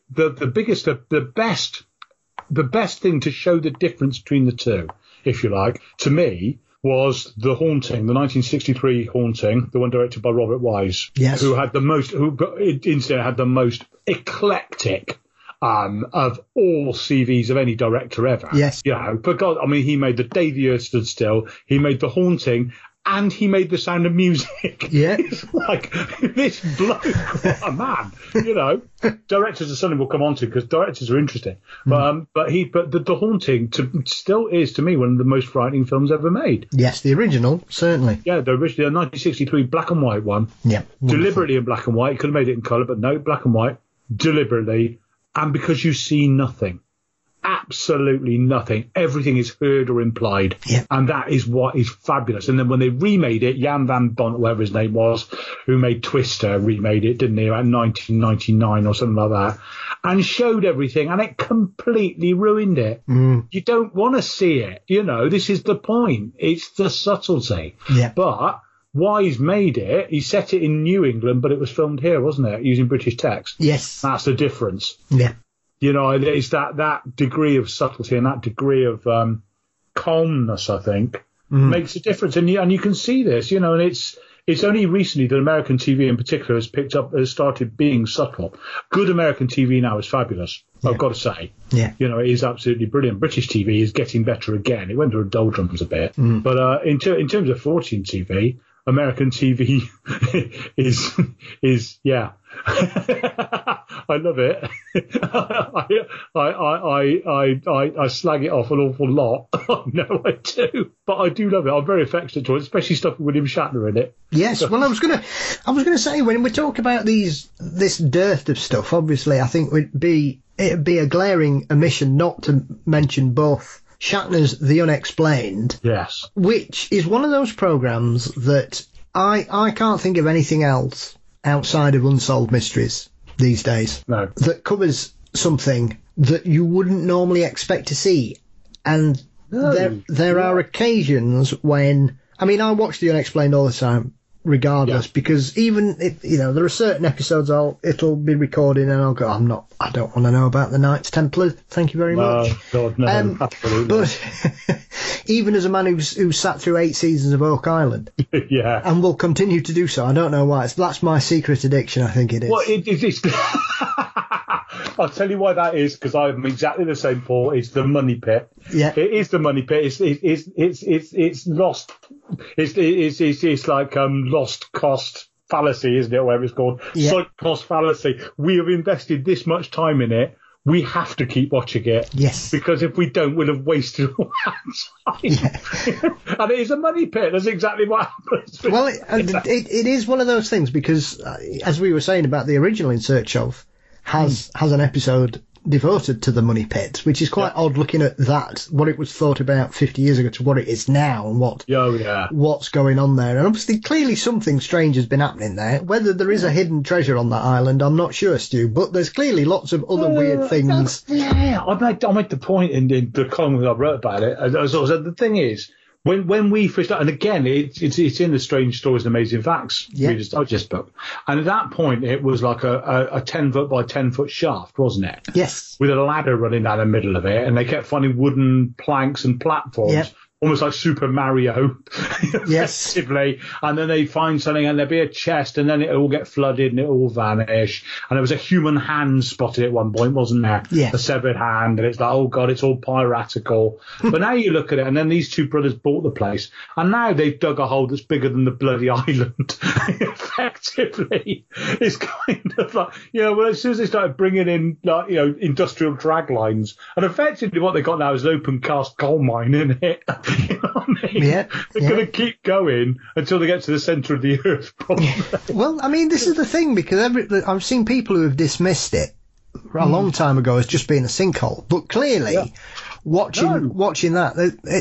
the best thing to show the difference between the two, if you like, to me, was The Haunting, the 1963 Haunting, the one directed by Robert Wise, yes, who had the most eclectic of all CVs of any director ever. Yes. You know, but God, I mean, he made The Day the Earth Stood Still, he made The Haunting, and he made the Sound of Music. Yeah. It's like, this bloke, what a man, you know. Directors are something we'll come on to, because directors are interesting. But The Haunting still is, to me, one of the most frightening films ever made. Yes, the original, certainly. Yeah, the original 1963 black and white one. Yeah. Deliberately in black and white. He could have made it in colour, but no, black and white. Deliberately. And because you see nothing. Absolutely nothing. Everything is heard or implied. Yeah. And that is what is fabulous. And then when they remade it, Jan van Bont, whatever his name was, who made Twister, remade it, didn't he, around 1999 or something like that, and showed everything, and it completely ruined it. You don't want to see it. You know, this is the point. It's the subtlety. Yeah. But Wise made it. He set it in New England, but it was filmed here, wasn't it, using British text? Yes. That's the difference. Yeah. You know, it's that degree of subtlety and that degree of calmness, I think, makes a difference. And you can see this, you know, and it's only recently that American TV in particular has started being subtle. Good American TV now is fabulous, I've got to say. Yeah. You know, it is absolutely brilliant. British TV is getting better again. It went through doldrums a bit. But in terms of fortune TV, American TV is yeah. I love it. I slag it off an awful lot. No, I do, but I do love it. I'm very affectionate to it, especially stuff with William Shatner in it. Yes, well, I was gonna say, when we talk about this dearth of stuff, obviously, I think it'd be a glaring omission not to mention both Shatner's The Unexplained, yes, which is one of those programmes that I can't think of anything else outside of Unsolved Mysteries these days that covers something that you wouldn't normally expect to see. And there are occasions when, I mean, I watch The Unexplained all the time, regardless, because even if, you know, there are certain episodes it'll be recording and I'll go, I don't want to know about the Knights Templar, thank you very much. God, no, absolutely. But even as a man who sat through 8 seasons of Oak Island, and will continue to do so, I don't know why, that's my secret addiction, I think it is. Well, it's I'll tell you why that is, because I'm exactly the same, Paul. It's the money pit. Yeah, it is the money pit. It's lost. It's like lost cost fallacy, isn't it? Whatever it's called, sunk cost fallacy. We have invested this much time in it. We have to keep watching it. Yes. Because if we don't, we'll have wasted all that time. Yeah. And it is a money pit. That's exactly what happens. Well, it is one of those things, because as we were saying about the original In Search Of, has an episode devoted to the money pit, which is quite odd looking at that, what it was thought about 50 years ago to what it is now, and what's going on there. And obviously, clearly something strange has been happening there. Whether there is a hidden treasure on that island, I'm not sure, Stu, but there's clearly lots of other weird things. Yeah, I made the point in the column that I wrote about it. The thing is, when we first started, and again, it's in the Strange Stories and Amazing Facts Reader's Digest book, and at that point it was like a 10-foot by 10-foot shaft, wasn't it? Yes. With a ladder running down the middle of it, and they kept finding wooden planks and platforms. Yep. Almost like Super Mario, effectively. And then they'd find something and there'd be a chest and then it'd all get flooded and it'd all vanish. And there was a human hand spotted at one point, wasn't there? Yeah. A severed hand. And it's like, oh, God, it's all piratical. But now you look at it, and then these two brothers bought the place. And now they've dug a hole that's bigger than the bloody island. Effectively, it's kind of like, well, as soon as they started bringing in, like, industrial drag lines, and effectively what they got now is an open cast coal mine in it. You know what I mean? Yeah, they're going to keep going until they get to the centre of the earth, probably. Well, I mean, this is the thing, because I've seen people who have dismissed it a long time ago as just being a sinkhole, but clearly, watching that,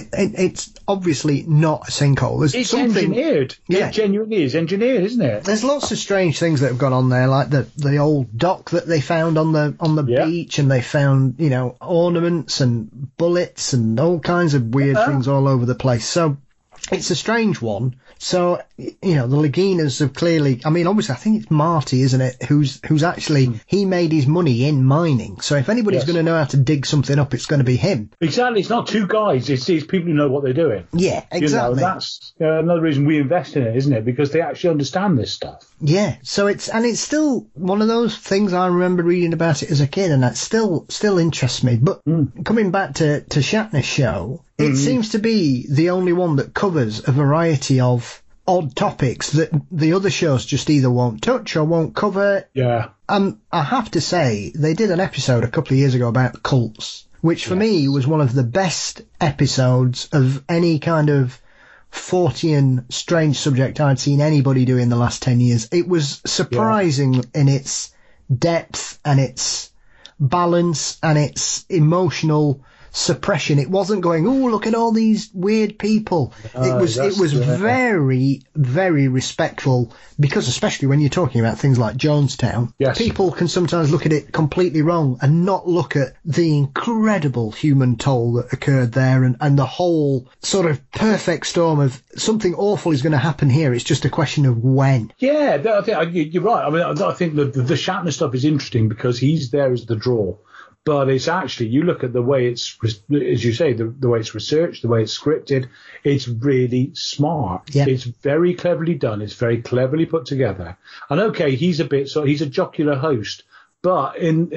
it's obviously not a sinkhole. It's engineered. Yeah. It genuinely is engineered, isn't it? There's lots of strange things that have gone on there, like the old dock that they found on the beach, and they found, ornaments and bullets and all kinds of weird things all over the place. So it's a strange one. So, the Laginas have clearly, I mean, obviously, I think it's Marty, isn't it, who's actually, he made his money in mining. So if anybody's going to know how to dig something up, it's going to be him. Exactly. It's not two guys. It's people who know what they're doing. Yeah, exactly. That's another reason we invest in it, isn't it? Because they actually understand this stuff. Yeah, so it's still one of those things I remember reading about it as a kid, and that still interests me. But coming back to Shatner's show, it seems to be the only one that covers a variety of odd topics that the other shows just either won't touch or won't cover. Yeah. I have to say, they did an episode a couple of years ago about cults, which for me was one of the best episodes of any kind of Fortean strange subject I'd seen anybody do in the last 10 years. It was surprising in its depth and its balance and its emotional suppression. It wasn't going, oh, look at all these weird people. It was very, very respectful, because especially when you're talking about things like Jonestown, people can sometimes look at it completely wrong and not look at the incredible human toll that occurred there and the whole sort of perfect storm of something awful is going to happen here. It's just a question of when. Yeah, I think you're right. I mean, I think the Shatner stuff is interesting because he's there as the draw. But it's actually, you look at the way it's, as you say, the way it's researched, the way it's scripted, it's really smart. Yeah. It's very cleverly done. It's very cleverly put together. And okay, he's a jocular host, but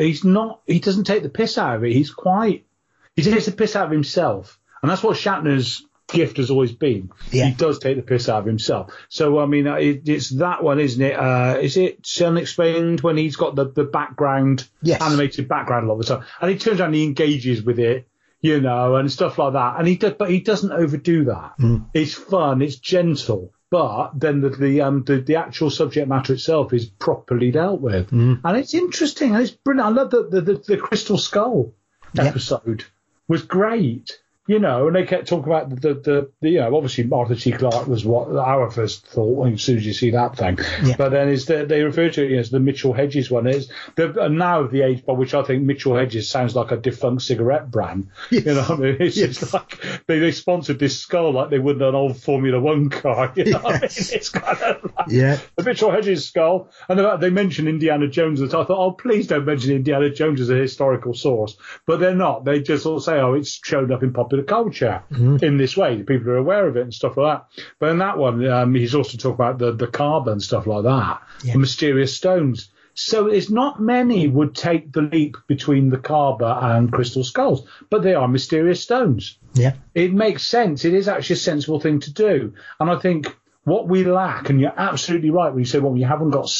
he doesn't take the piss out of it. He takes the piss out of himself. And that's what Shatner's gift has always been. Yeah. He does take the piss out of himself. So, I mean, it's that one, isn't it? Is it Unexplained, when he's got the background, animated background a lot of the time? And he turns around and he engages with it, you know, and stuff like that. And but he doesn't overdo that. It's fun, it's gentle. But then the actual subject matter itself is properly dealt with. And it's interesting and it's brilliant. I love the Crystal Skull episode was great. You know, and they kept talking about the obviously Arthur C. Clarke was what our first thought as soon as you see that thing. Yeah. But then they refer to it as the Mitchell Hedges one. And now the age by which I think Mitchell Hedges sounds like a defunct cigarette brand. Yes. You know what I mean? It's just like they sponsored this skull like they would an old Formula One car. You know what I mean? It's kind of like the Mitchell Hedges skull. And they mentioned Indiana Jones. I thought, oh, please don't mention Indiana Jones as a historical source. But they're not. They just all say, oh, it's shown up in popular culture in this way. People are aware of it and stuff like that. But in that one, he's also talked about the Kaaba and stuff like that, the mysterious stones. So it's not many would take the leap between the Kaaba and crystal skulls, but they are mysterious stones. Yeah, it makes sense. It is actually a sensible thing to do. And I think what we lack, and you're absolutely right when you say, well, we haven't got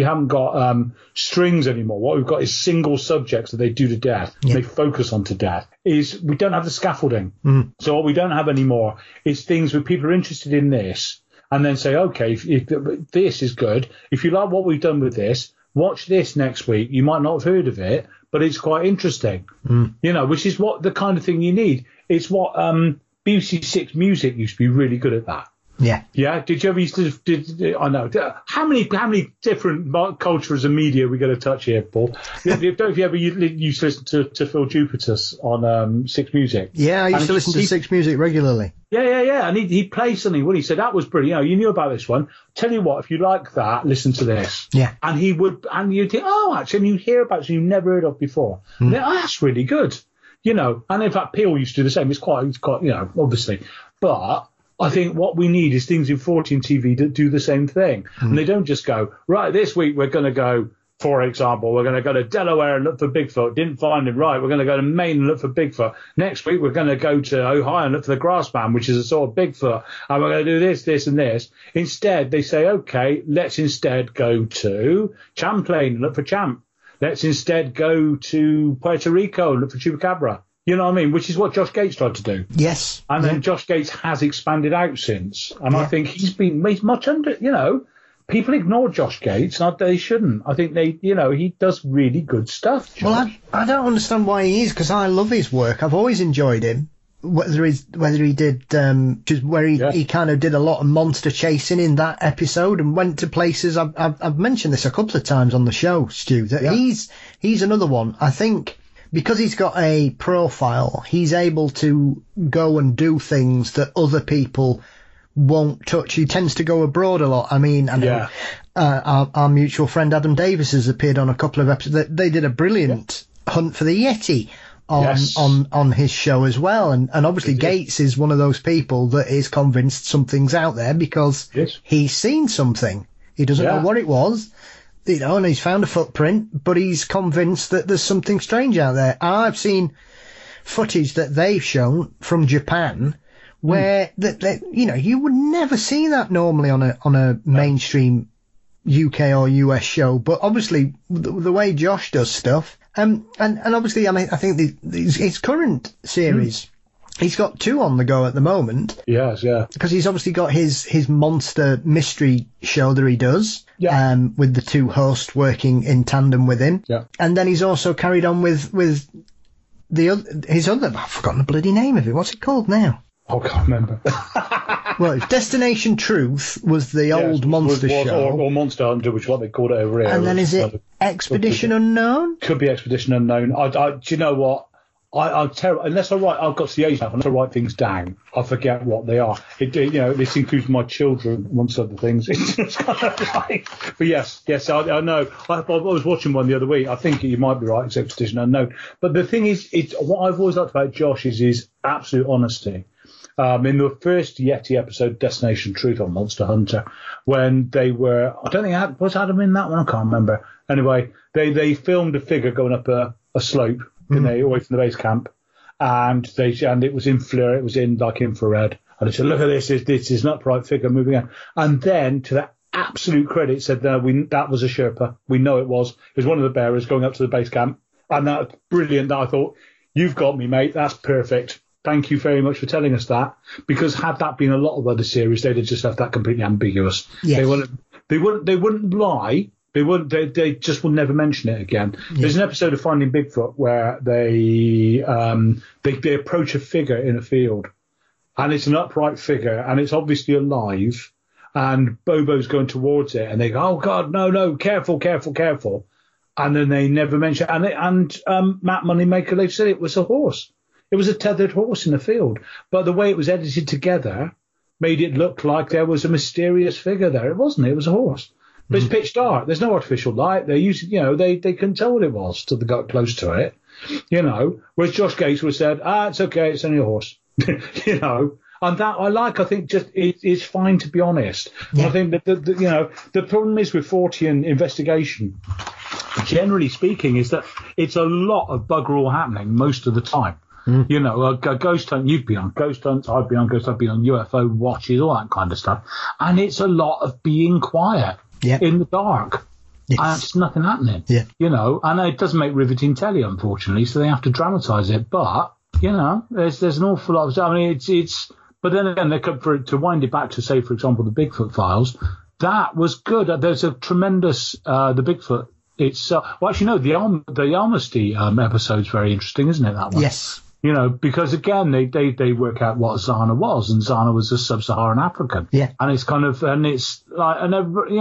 strings anymore. What we've got is single subjects that they do to death. Yeah. They focus on to death. Is we don't have the scaffolding. So what we don't have anymore is things where people are interested in this and then say, okay, if this is good. If you like what we've done with this, watch this next week. You might not have heard of it, but it's quite interesting. You know, which is what the kind of thing you need. It's what BBC Six Music used to be really good at that. Yeah. Yeah. Did you ever used to? I know. How many different cultures and media are we going to touch here, Paul? Don't you ever used to listen to Phil Jupitus on Six Music? Yeah, I used to listen to Six Music regularly. Yeah. And he played something. Well, he said that was brilliant. You knew about this one. Tell you what, if you like that, listen to this. Yeah. And he would, and you'd think, oh, actually, and you hear about something you've never heard of before. And then, oh, that's really good. You know, and in fact, Peel used to do the same. It's quite, you know, obviously, but I think what we need is things in Fortean TV that do the same thing. And they don't just go, right, this week we're going to go, for example, we're going to go to Delaware and look for Bigfoot. Didn't find him. Right, we're going to go to Maine and look for Bigfoot. Next week we're going to go to Ohio and look for the Grassman, which is a sort of Bigfoot. And we're going to do this, this, and this. Instead, they say, okay, let's instead go to Champlain and look for Champ. Let's instead go to Puerto Rico and look for Chupacabra. You know what I mean? Which is what Josh Gates tried to do. Yes. And then Josh Gates has expanded out since. And I think he's much under, you know, people ignore Josh Gates, and they shouldn't. I think he does really good stuff. Josh. Well, I don't understand why he is, because I love his work. I've always enjoyed him. Whether he did, just where he kind of did a lot of monster chasing in that episode and went to places. I've mentioned this a couple of times on the show, Stu, that he's another one. I think, because he's got a profile, he's able to go and do things that other people won't touch. He tends to go abroad a lot. I mean, our mutual friend Adam Davis has appeared on a couple of episodes. They did a brilliant hunt for the Yeti on his show as well. And obviously Gates is one of those people that is convinced something's out there because he's seen something. He doesn't know what it was, you know, and he's found a footprint, but he's convinced that there's something strange out there. I've seen footage that they've shown from Japan where that you know, you would never see that normally on a mainstream UK or US show, but obviously the way Josh does stuff, and obviously, I mean, I think his current series, he's got 2 on the go at the moment. Yes, yeah. Because he's obviously got his monster mystery show that he does, with the 2 hosts working in tandem with him. Yeah. And then he's also carried on with his other, I've forgotten the bloody name of it. What's it called now? I can't remember. Well, Destination Truth was the old monster show. Or Monster Hunter, which is what they called it over here. And then is it Expedition Unknown? Could be Expedition Unknown. Do you know what? I'm terrible. Unless I've got to the age now, unless I write things down, I forget what they are. You know, this includes my children, amongst other things. It's just kind of like, but yes, I know. I was watching one the other week. I think you might be right. It's Expedition Unknown. But the thing is, what I've always liked about Josh is his absolute honesty. In the first Yeti episode, Destination Truth on Monster Hunter, when they were, I don't think, was Adam in that one? I can't remember. Anyway, they filmed a figure going up a slope, away from the base camp, and it was in FLIR, it was in like infrared, and they said, look at this is an upright figure moving on. And then, to the absolute credit, said, no, that was a Sherpa. We know it was. It was one of the bearers going up to the base camp, and that was brilliant. That I thought, you've got me, mate. That's perfect. Thank you very much for telling us that, because had that been a lot of other series, they'd have just left that completely ambiguous. Yes. They wouldn't lie. They just would never mention it again. Yeah. There's an episode of Finding Bigfoot where they approach a figure in a field, and it's an upright figure, and it's obviously alive, and Bobo's going towards it, and they go, oh God, no, careful, and then they never mention it. And Matt Moneymaker later said it was a horse. It was a tethered horse in the field, but the way it was edited together made it look like there was a mysterious figure there. It wasn't. It was a horse. But it's pitch dark. There's no artificial light. They used, they couldn't tell what it was till they got close to it, Whereas Josh Gates would have said, it's okay, it's only a horse, And that I think just it's fine to be honest. Yeah. I think that the problem is with Fortean investigation, generally speaking, is that it's a lot of bugger all happening most of the time. A ghost hunt, you've been on ghost hunts, I've been on ghost hunts, I've been on UFO watches, all that kind of stuff. And it's a lot of being quiet in the dark. Yes. And it's nothing happening. Yeah. And it doesn't make riveting telly, unfortunately, so they have to dramatise it. But, there's an awful lot of, I mean, it's but then again, they could, to wind it back to, say, for example, the Bigfoot Files, that was good. There's a tremendous, the Bigfoot itself. Well, actually, no, the Amnesty episode's very interesting, isn't it, that one? Yes. Because again, they work out what Zana was, and Zana was a sub-Saharan African. Yeah. And it's kind of, and it's like, and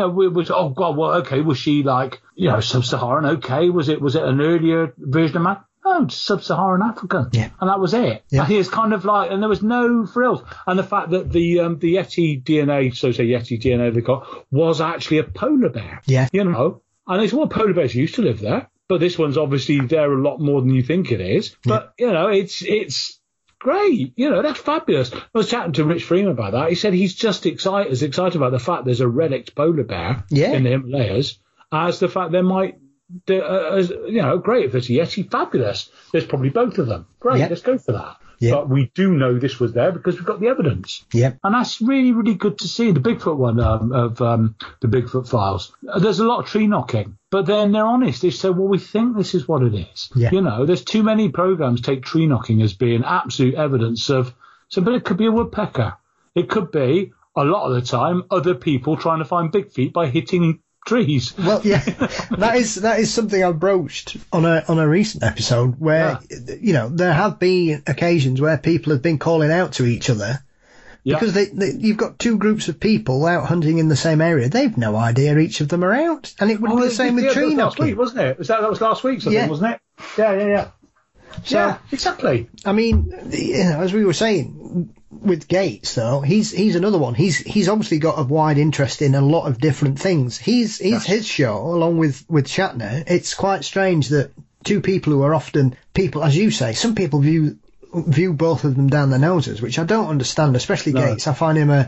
oh God, well, okay, was she like, sub-Saharan? Okay, was it an earlier version of man? No, sub-Saharan African. Yeah. And that was it. Yeah. And it's kind of like, and there was no frills. And the fact that the Yeti DNA, Yeti DNA they got, was actually a polar bear. Yeah. And it's what polar bears used to live there. But this one's obviously there a lot more than you think it is. But, it's great. That's fabulous. I was chatting to Rich Freeman about that. He said he's just as excited about the fact there's a relict polar bear in the Himalayas as the fact there might, great, if there's a Yeti, fabulous. There's probably both of them. Great, let's go for that. Yep. But we do know this was there because we've got the evidence. Yep. And that's really, really good to see. The Bigfoot one of the Bigfoot Files, there's a lot of tree knocking. But then they're honest. They say, well, we think this is what it is. Yeah. There's too many programs take tree knocking as being absolute evidence of but it could be a woodpecker. It could be, a lot of the time, other people trying to find big feet by hitting trees. Well, yeah, that is something I broached on a recent episode where, there have been occasions where people have been calling out to each other. Yeah. Because you've got two groups of people out hunting in the same area. They've no idea each of them are out. And it would be the same with tree knocking. Last week, wasn't it? That was last week, wasn't it? Yeah. So, yeah, exactly. I mean, as we were saying, with Gates, though, he's another one. He's obviously got a wide interest in a lot of different things. His show, along with Shatner, it's quite strange that two people who are often people, as you say, some people view both of them down their noses, which I don't understand, especially Gates. I find him a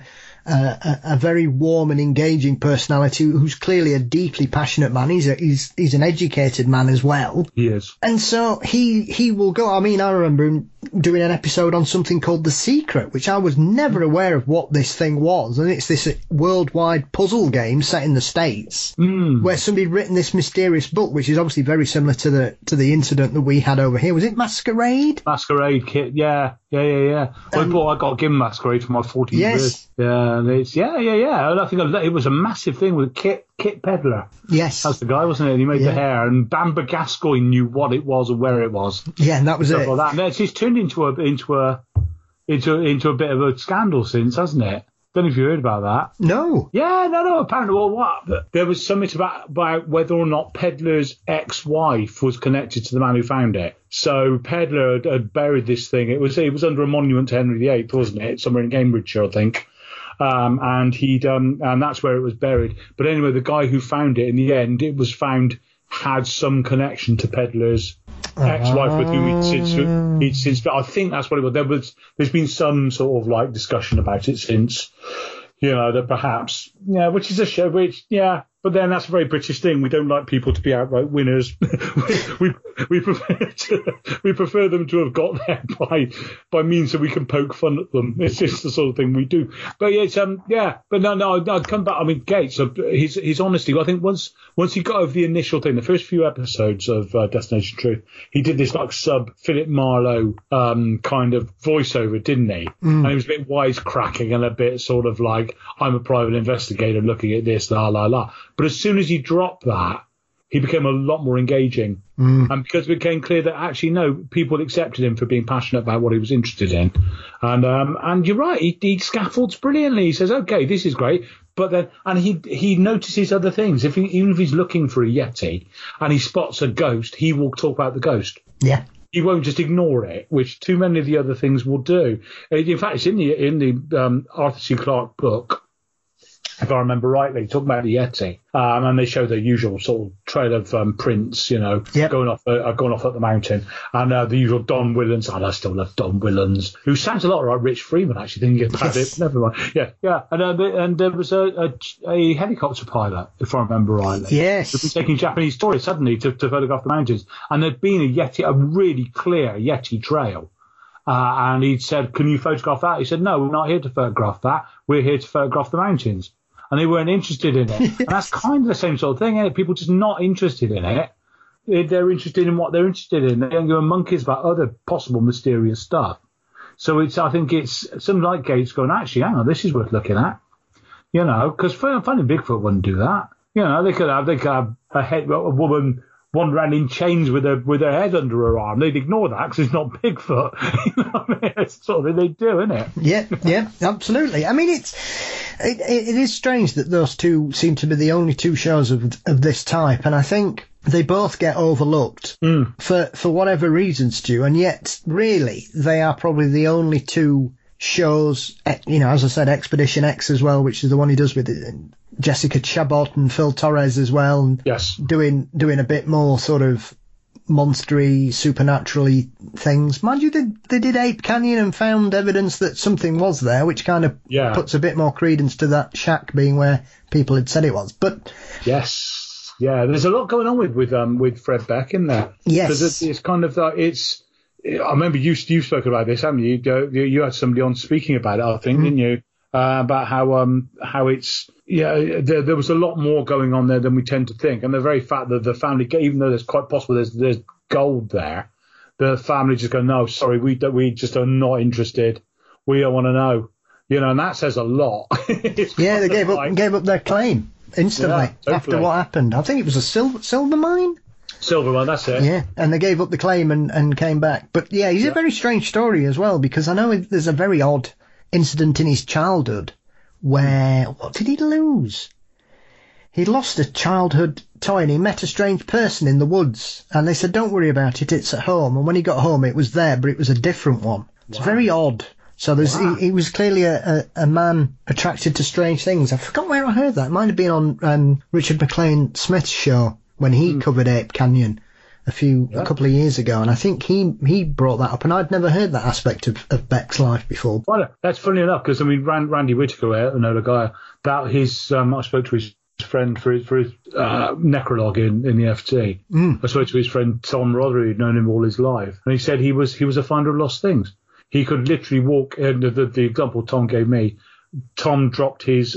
a very warm and engaging personality who's clearly a deeply passionate man. He's an educated man as well. He is. And so he will go. I mean, I remember him doing an episode on something called The Secret, which I was never aware of what this thing was. And it's this worldwide puzzle game set in the States where somebody had written this mysterious book, which is obviously very similar to the incident that we had over here. Was it Masquerade? Masquerade Kit, yeah. Well, I got given Masquerade for my 14th yes. birthday. And it's, And I think it was a massive thing with Kit Pedler. Yes. That's the guy, wasn't it? And he made the hair, and Bamber Gascoigne knew what it was and where it was. Yeah, and that was it. Like that. And it's turned into a bit of a scandal since, hasn't it? Don't know if you heard about that. No. Yeah, no. Apparently, there was something about whether or not Pedler's ex-wife was connected to the man who found it. So Pedler had buried this thing. It was under a monument to Henry VIII, wasn't it? Somewhere in Cambridgeshire, I think. And that's where it was buried. But anyway, the guy who found it, in the end, it was found had some connection to Pedler's ex-wife with whom he'd since. I think that's what it was. There's been some sort of like discussion about it since, that perhaps, which is a show, but then that's a very British thing. We don't like people to be outright winners. we prefer them to have got there by means that we can poke fun at them. It's just the sort of thing we do. But it's But no. I'd come back. I mean, Gates, his honesty. I think once he got over the initial thing, the first few episodes of Destination Truth, he did this like sub Philip Marlowe kind of voiceover, didn't he? And he was a bit wisecracking and a bit sort of like, I'm a private investigator looking at this, la la la. But as soon as he dropped that, he became a lot more engaging. And because it became clear that actually, no, people accepted him for being passionate about what he was interested in. And you're right, he scaffolds brilliantly. He says, okay, this is great. But then, and he notices other things. Even if he's looking for a Yeti and he spots a ghost, he will talk about the ghost. Yeah. He won't just ignore it, which too many of the other things will do. In fact, it's in the Arthur C. Clarke book, if I remember rightly, talking about the Yeti, and they show the usual sort of trail of prints, going off up the mountain, and the usual Don Willans. I still love Don Willans, who sounds a lot like Rich Freeman, actually. Thinking about it, never mind. Yeah, and there was a helicopter pilot, if I remember rightly. Yes, who'd been taking Japanese tourists suddenly to photograph the mountains, and there'd been a really clear Yeti trail. And he'd said, "Can you photograph that?" He said, "No, we're not here to photograph that. We're here to photograph the mountains." And they weren't interested in it. And that's kind of the same sort of thing, isn't it? People just not interested in it. They're interested in what they're interested in. They don't give a monkeys about other possible mysterious stuff. So I think it's something like Gates going, actually, hang on, this is worth looking at. Because finding Bigfoot wouldn't do that. They could have a woman wander around in chains with her head under her arm. They'd ignore that because it's not Bigfoot. It's the sort of thing they do, isn't it? Yeah, absolutely. I mean, it is strange that those two seem to be the only two shows of this type, and I think they both get overlooked for whatever reasons, Stu, and yet really they are probably the only two shows, as I said, Expedition X as well, which is the one he does with Jessica Chabot and Phil Torres as well, and yes, doing a bit more sort of monstery, supernaturally things. Mind you, they did Ape Canyon and found evidence that something was there, which kind of puts a bit more credence to that shack being where people had said it was. But yes, there's a lot going on with Fred Beck in there. Yes, because it's kind of it's. I remember you've spoken about this, haven't you? You had somebody on speaking about it, I think, didn't you? About how it's there was a lot more going on there than we tend to think, and the very fact that the family, even though there's quite possible there's gold there, the family just go, no, sorry, we just are not interested. We don't want to know, and that says a lot. Yeah, they gave up their claim instantly after what happened. I think it was a silver mine. Silver one, that's it. Yeah, and they gave up the claim and came back. But yeah, he's a very strange story as well, because I know there's a very odd incident in his childhood where, what did he lose? He lost a childhood toy and he met a strange person in the woods, and they said, don't worry about it, it's at home. And when he got home, it was there, but it was a different one. It's very odd. So he was clearly a man attracted to strange things. I forgot where I heard that. It might have been on Richard McLean Smith's show when he covered Ape Canyon. a couple of years ago, and I think he brought that up, and I'd never heard that aspect of Beck's life before. Well, that's funny enough, because I mean, Randy Whittaker, the guy, about his, I spoke to his friend for his necrolog in the FT. I spoke to his friend Tom Rother, who'd known him all his life, and he said he was a finder of lost things. He could literally walk. The example Tom gave me, Tom dropped his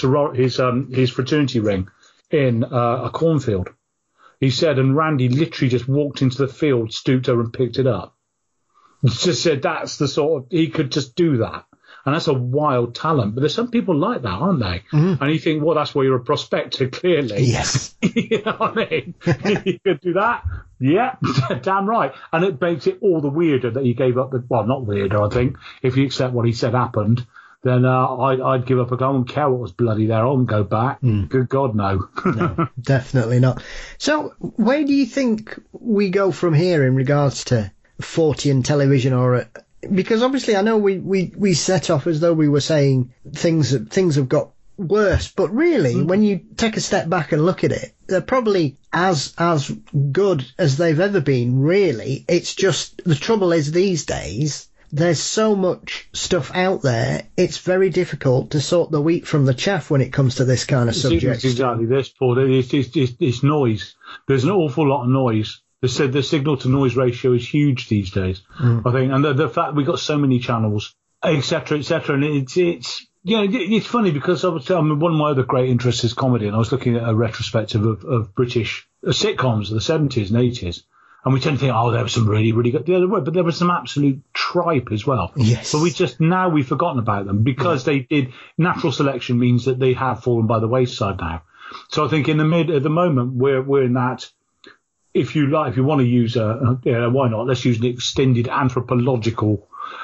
fraternity ring in a cornfield. He said, and Randy literally just walked into the field, stooped over and picked it up. Just said that's the sort of, he could just do that. And that's a wild talent. But there's some people like that, aren't they? Mm-hmm. And you think, well, that's why you're a prospector, clearly. Yes. You know what I mean? You could do that. Yeah, damn right. And it makes it all the weirder that he gave up well, not weirder, I think, if you accept what he said happened. Then I'd give up. I don't care what was bloody there. I wouldn't go back. Good God, no. No, definitely not. So where do you think we go from here in regards to Fortean television? Because obviously I know we set off as though we were saying things have got worse, but really when you take a step back and look at it, they're probably as good as they've ever been, really. It's just the trouble is these days there's so much stuff out there, it's very difficult to sort the wheat from the chaff when it comes to this kind of subject. Exactly this, Paul. It's noise. There's an awful lot of noise. The signal-to-noise ratio is huge these days, I think. And the fact we got so many channels, et cetera, and it's funny because obviously, one of my other great interests is comedy, and I was looking at a retrospective of British sitcoms of the 70s and 80s. And we tend to think, there was some really, really good, but there was some absolute tripe as well. Yes. But we've forgotten about them because they did, natural selection means that they have fallen by the wayside now. So I think at the moment, we're in that, if you want to use why not? Let's use an extended anthropological,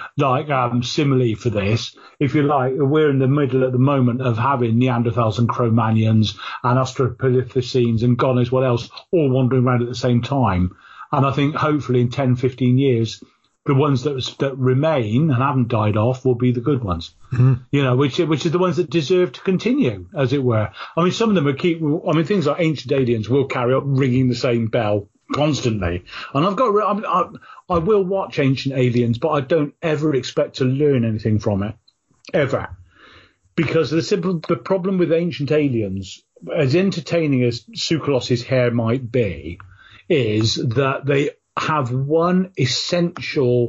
simile for this. If you like, we're in the middle at the moment of having Neanderthals and Cro-Magnons and Australopithecines and God knows what else all wandering around at the same time. And I think hopefully in 10, 15 years, the ones that remain and haven't died off will be the good ones, which is the ones that deserve to continue, as it were. I mean, some of them things like Ancient Aliens will carry on ringing the same bell constantly. And I will watch Ancient Aliens, but I don't ever expect to learn anything from it, ever. Because the problem with Ancient Aliens, as entertaining as Tsoukalos's hair might be, is that they have one essential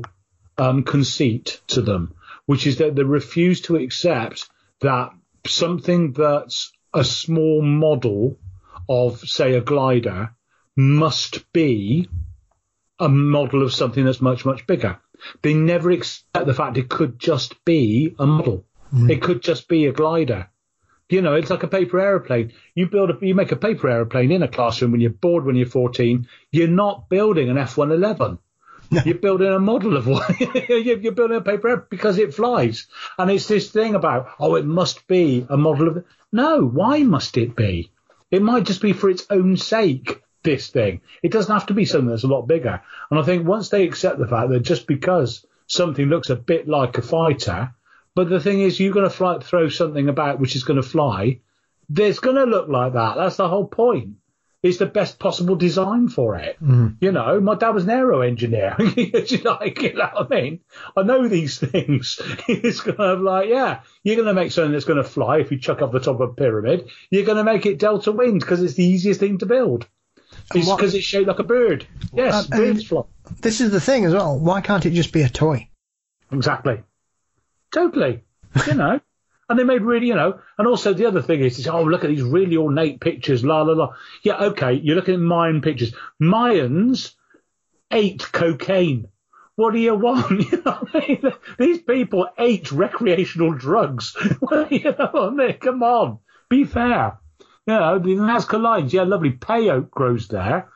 conceit to them, which is that they refuse to accept that something that's a small model of, say, a glider must be a model of something that's much, much bigger. They never accept the fact it could just be a model. It could just be a glider. It's like a paper aeroplane. You make a paper aeroplane in a classroom when you're bored when you're 14. You're not building an F-111. No. You're building a model of one. You're building a paper aeroplane because it flies. And it's this thing about, it must be a model of... No, why must it be? It might just be for its own sake, this thing. It doesn't have to be something that's a lot bigger. And I think once they accept the fact that just because something looks a bit like a fighter... But the thing is, you're going to throw something about which is going to fly. It's going to look like that. That's the whole point. It's the best possible design for it. My dad was an aero engineer. You know what I mean? I know these things. It's kind of like, you're going to make something that's going to fly if you chuck off the top of a pyramid. You're going to make it delta winged because it's the easiest thing to build. It's because it's shaped like a bird. Yes, birds fly. This is the thing as well. Why can't it just be a toy? Exactly. Totally, and they made really, and also the other thing is, look at these really ornate pictures, la, la, la. Yeah, okay, you're looking at Mayan pictures. Mayans ate cocaine. What do you want? These people ate recreational drugs. Come on, be fair. The Nazca Lines, lovely peyote grows there.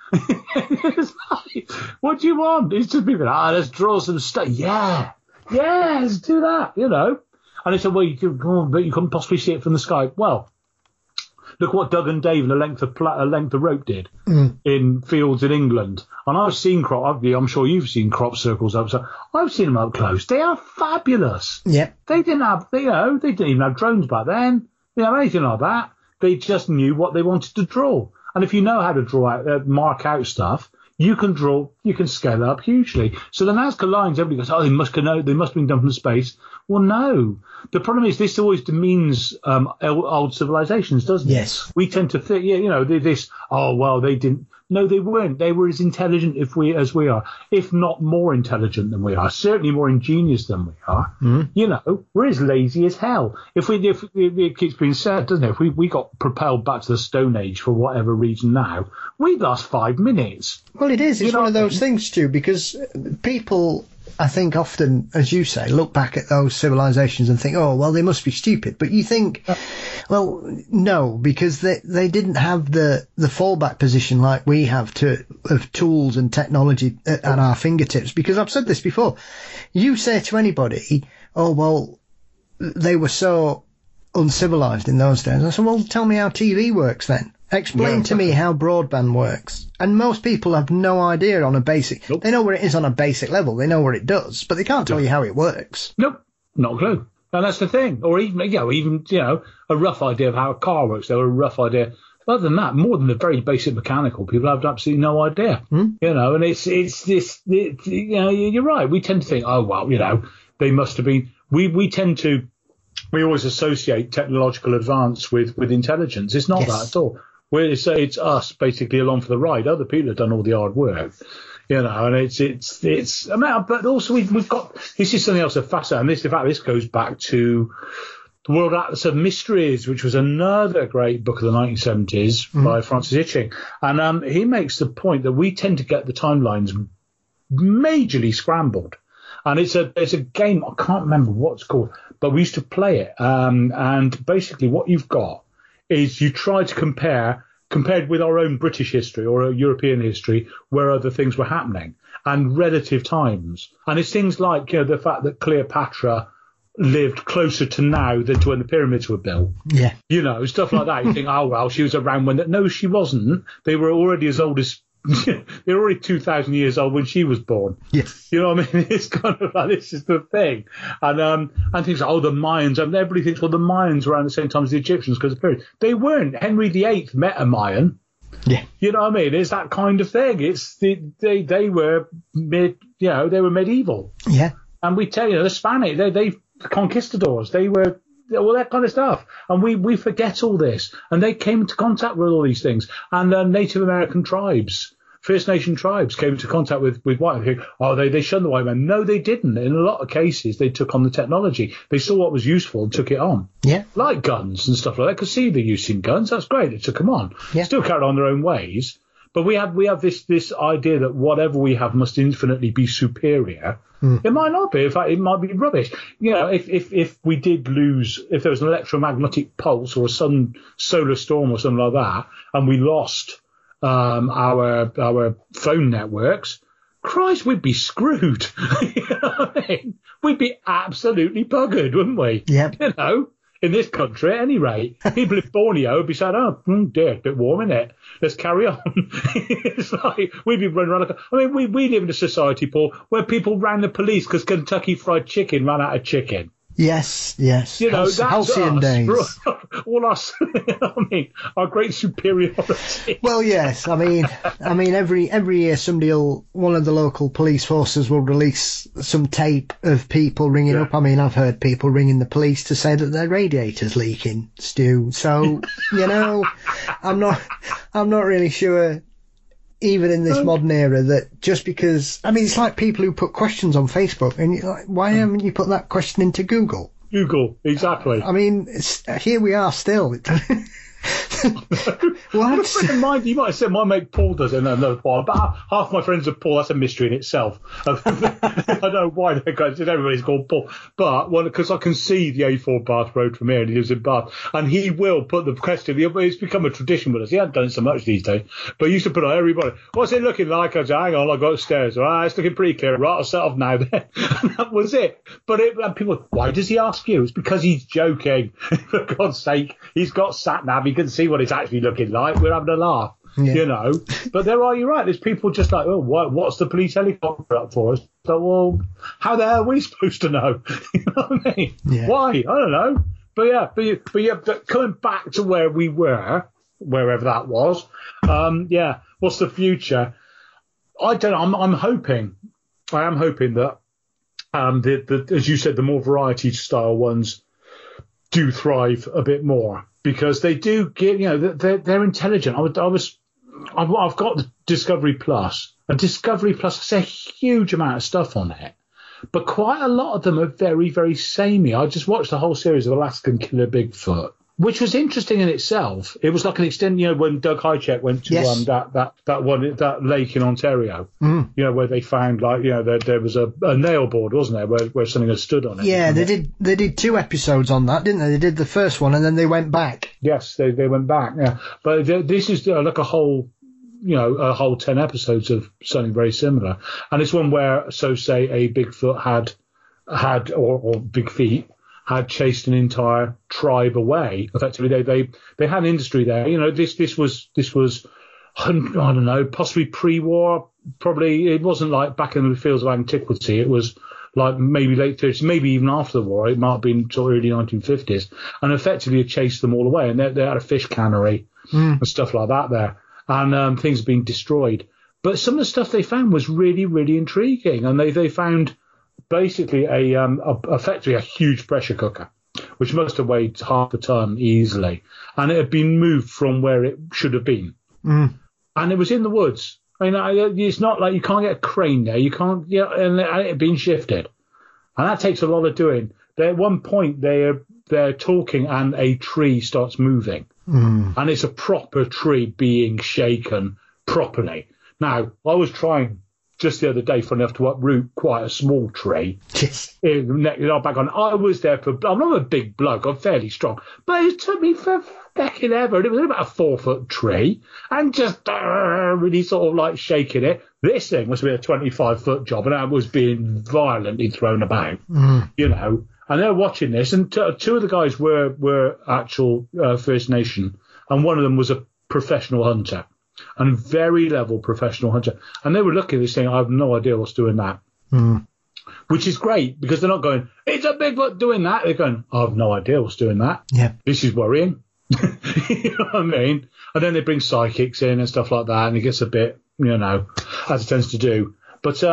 What do you want? It's just people, let's draw some stuff. Yeah, let's do that, And they said, well, but you couldn't possibly see it from the sky. Well, look what Doug and Dave and a length of rope did in fields in England. And I've seen I'm sure you've seen crop circles up. So I've seen them up close. They are fabulous. Yeah. They didn't even have drones back then. They didn't have anything like that. They just knew what they wanted to draw. And if you know how to mark out stuff, you can scale up hugely. So the Nazca lines, everybody goes, oh, they must have been done from space. Well, no. The problem is this always demeans old civilizations, doesn't it? Yes. We tend to think, they didn't. No, they weren't. They were as intelligent as we are, if not more intelligent than we are. Certainly more ingenious than we are. Mm. We're as lazy as hell. If it keeps being said, doesn't it? If we got propelled back to the Stone Age for whatever reason now, we'd last 5 minutes. Well, it is. It's one of those things, Stu, because people, I think, often, as you say, look back at those civilizations and think, oh, well, they must be stupid. But you think, well, no, because they didn't have the fallback position like we have of tools and technology at our fingertips. Because I've said this before. You say to anybody, oh, well, they were so uncivilized in those days. I said, well, tell me how TV works then. Explain to me how broadband works. And most people have no idea on a basic... Nope. They know where it is on a basic level. They know what it does, but they can't tell you how it works. Nope, not a clue. And that's the thing. Or even a rough idea of how a car works. Or a rough idea. Other than that, more than the very basic mechanical, people have absolutely no idea. And it's this... you're right. We tend to think, oh, well, they must have been... We always associate technological advance with intelligence. It's not that at all. It's us basically along for the ride. Other people have done all the hard work, and it's. But also we've got. This is something else that's fascinating. This goes back to the World Atlas of Mysteries, which was another great book of the 1970s by Francis Hitching, and he makes the point that we tend to get the timelines majorly scrambled. And it's a game, I can't remember what it's called, but we used to play it. And basically what you've got is you try to compared with our own British history or European history, where other things were happening, and relative times. And it's things like, the fact that Cleopatra lived closer to now than to when the pyramids were built. Yeah. Stuff like that. You think, oh, well, she was around when that. No, she wasn't. They were already as old as... they were already 2,000 years old when she was born. Yes. You know what I mean? It's kind of like, this is the thing. And things like, the Mayans. And everybody thinks, well, the Mayans were around the same time as the Egyptians because of the period. They weren't. Henry VIII met a Mayan. Yeah. You know what I mean? It's that kind of thing. It's they were they were medieval. Yeah. And we tell you, the Spanish, they conquistadors, they were all that kind of stuff. And we forget all this. And they came into contact with all these things. And Native American tribes, First Nation tribes came into contact with white men. Oh, they shunned the white man. No, they didn't. In a lot of cases, they took on the technology. They saw what was useful and took it on. Yeah. Like guns and stuff like that. Could see the use in guns. That's great. They took them on. Yeah. Still carried on their own ways. But we have this idea that whatever we have must infinitely be superior. It might not be. In fact, it might be rubbish. If we did lose, if there was an electromagnetic pulse or a solar storm or something like that, and we lost our phone networks, Christ, we'd be screwed. You know what I mean? We'd be absolutely buggered, wouldn't we? Yeah. In this country, at any rate, people in Borneo would be saying, "Oh, dear, a bit warm, isn't it? Let's carry on." It's like we'd be running around. We live in a society, Paul, where people rang the police because Kentucky Fried Chicken ran out of chicken. Yes. That's halcyon days. All us, our great superiority. Well, yes. I mean, every year one of the local police forces will release some tape of people ringing up. I mean, I've heard people ringing the police to say that their radiator's leaking, Stu. So, I'm not really sure, even in this modern era, that just because... I mean, it's like people who put questions on Facebook, and you're like, why haven't you put that question into Google? Google, exactly. I mean, here we are still. What? You might have said my mate Paul does it. No, but half my friends are Paul. That's a mystery in itself. I don't know why everybody's called Paul, but because I can see the A4 Bath Road from here, and he lives in Bath, and he will put the question. It's become a tradition with us. He hasn't done it so much these days, but he used to put on everybody. What's it looking like? I said, hang on, I got upstairs. All right, it's looking pretty clear. Right, I'll set off now. Then and that was it. But people, why does he ask you? It's because he's joking. For God's sake, he's got sat nav. He can see what it's actually looking like. We're having a laugh, But you're right. There's people just like, oh, what's the police helicopter up for us? So, well, how the hell are we supposed to know? You know what I mean? Yeah. Why? I don't know. But coming back to where we were, wherever that was, what's the future? I don't know. I am hoping that as you said, the more variety style ones do thrive a bit more, because they do get, they're intelligent. I've got Discovery Plus, and Discovery Plus has a huge amount of stuff on it, but quite a lot of them are very, very samey. I just watched the whole series of Alaskan Killer Bigfoot, which was interesting in itself. It was like an extended, when Doug Hychek went to that lake in Ontario, where they found there was a nail board, wasn't there, where something had stood on it. Yeah, they did 2 episodes on that, didn't they? They did the first one and then they went back. Yes, they went back. Yeah, but this is like a whole 10 episodes of something very similar, and it's one where, so say, a Bigfoot had or Big Feet had chased an entire tribe away. Effectively, they had an industry there. This was I don't know, possibly pre-war. Probably it wasn't like back in the fields of antiquity. It was like maybe late 30s, maybe even after the war. It might have been sort of early 1950s, and effectively it chased them all away. And they had a fish cannery and stuff like that there, and things have been destroyed. But some of the stuff they found was really, really intriguing, and they found basically effectively a huge pressure cooker, which must have weighed half a ton easily, and it had been moved from where it should have been, and it was in the woods. I mean, it's not like you can't get a crane there, you can't, and it had been shifted, and that takes a lot of doing. At one point they're talking, and a tree starts moving, and it's a proper tree being shaken properly. Now, I was trying just the other day, funny enough, to uproot quite a small tree. Back on. I was there I'm not a big bloke, I'm fairly strong, but it took me for fucking ever. It was about a 4-foot tree, and just really sort of like shaking it. This thing must be a 25-foot job, and I was being violently thrown about, And they're watching this, and 2 of the guys were actual First Nation, and one of them was a professional hunter. And very level professional hunter. And they were looking at this thing, I have no idea what's doing that. Which is great, because they're not going, it's a Bigfoot doing that. They're going, I have no idea what's doing that. Yeah. This is worrying. You know what I mean? And then they bring psychics in and stuff like that, and it gets a bit, as it tends to do. But it's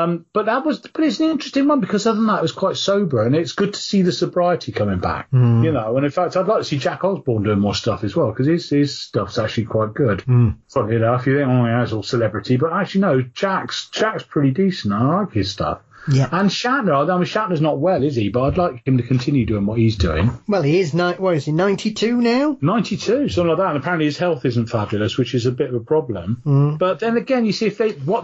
an interesting one, because other than that, it was quite sober, and it's good to see the sobriety coming back, And in fact, I'd like to see Jack Osborne doing more stuff as well, because his stuff's actually quite good. Funny enough, you think, he's all celebrity, but actually no, Jack's pretty decent. I like his stuff. Yeah. And Shatner, Shatner's not well, is he? But I'd like him to continue doing what he's doing. Well, he is, 92 now? 92, something like that. And apparently his health isn't fabulous, which is a bit of a problem. But then again, you see, if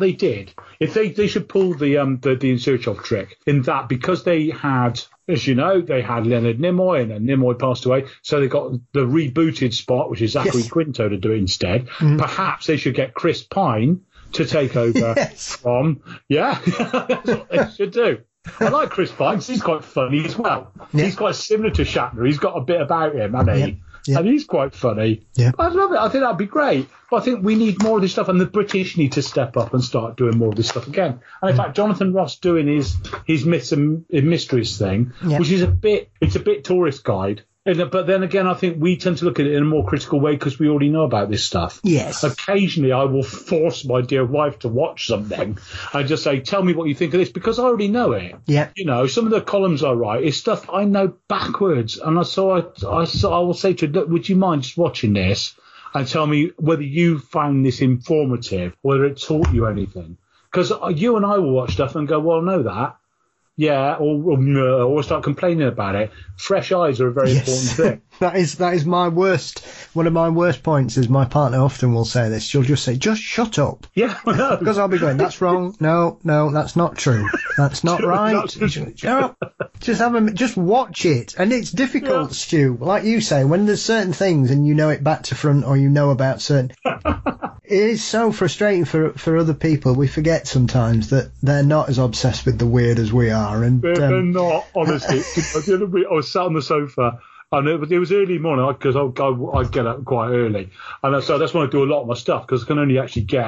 they should pull the In Search Of trick, in that, because they had, as you know, they had Leonard Nimoy, and then Nimoy passed away, so they got the rebooted spot, which is Zachary Quinto, to do it instead. Perhaps they should get Chris Pine to take over from, that's what they should do. I like Chris Pine, because he's quite funny as well. He's quite similar to Shatner. He's got a bit about him, hasn't he? And he's quite funny. I love it. I think that'd be great. But I think we need more of this stuff, and the British need to step up and start doing more of this stuff again. And in fact, Jonathan Ross doing his myths and mysteries thing, which is a bit tourist guide. But then again, I think we tend to look at it in a more critical way, because we already know about this stuff. Yes. Occasionally, I will force my dear wife to watch something and just say, tell me what you think of this, because I already know it. Yeah. Some of the columns I write is stuff I know backwards. And so I will say to her, look, would you mind just watching this and tell me whether you found this informative, whether it taught you anything? Because you and I will watch stuff and go, well, I know that. Yeah, or start complaining about it. Fresh eyes are a very important thing. That is my worst. One of my worst points is my partner often will say this. She'll just say, just shut up. Yeah, I know. Because I'll be going, that's wrong. No, that's not true. That's not right. Shut up. Just watch it. And it's difficult, Stu. Like you say, when there's certain things and you know it back to front, or you know about certain... It is so frustrating for other people. We forget sometimes that they're not as obsessed with the weird as we are. And they're not, honestly. The other week I was sat on the sofa, and it was early morning, because I get up quite early. And so that's when I do a lot of my stuff, because I can only actually get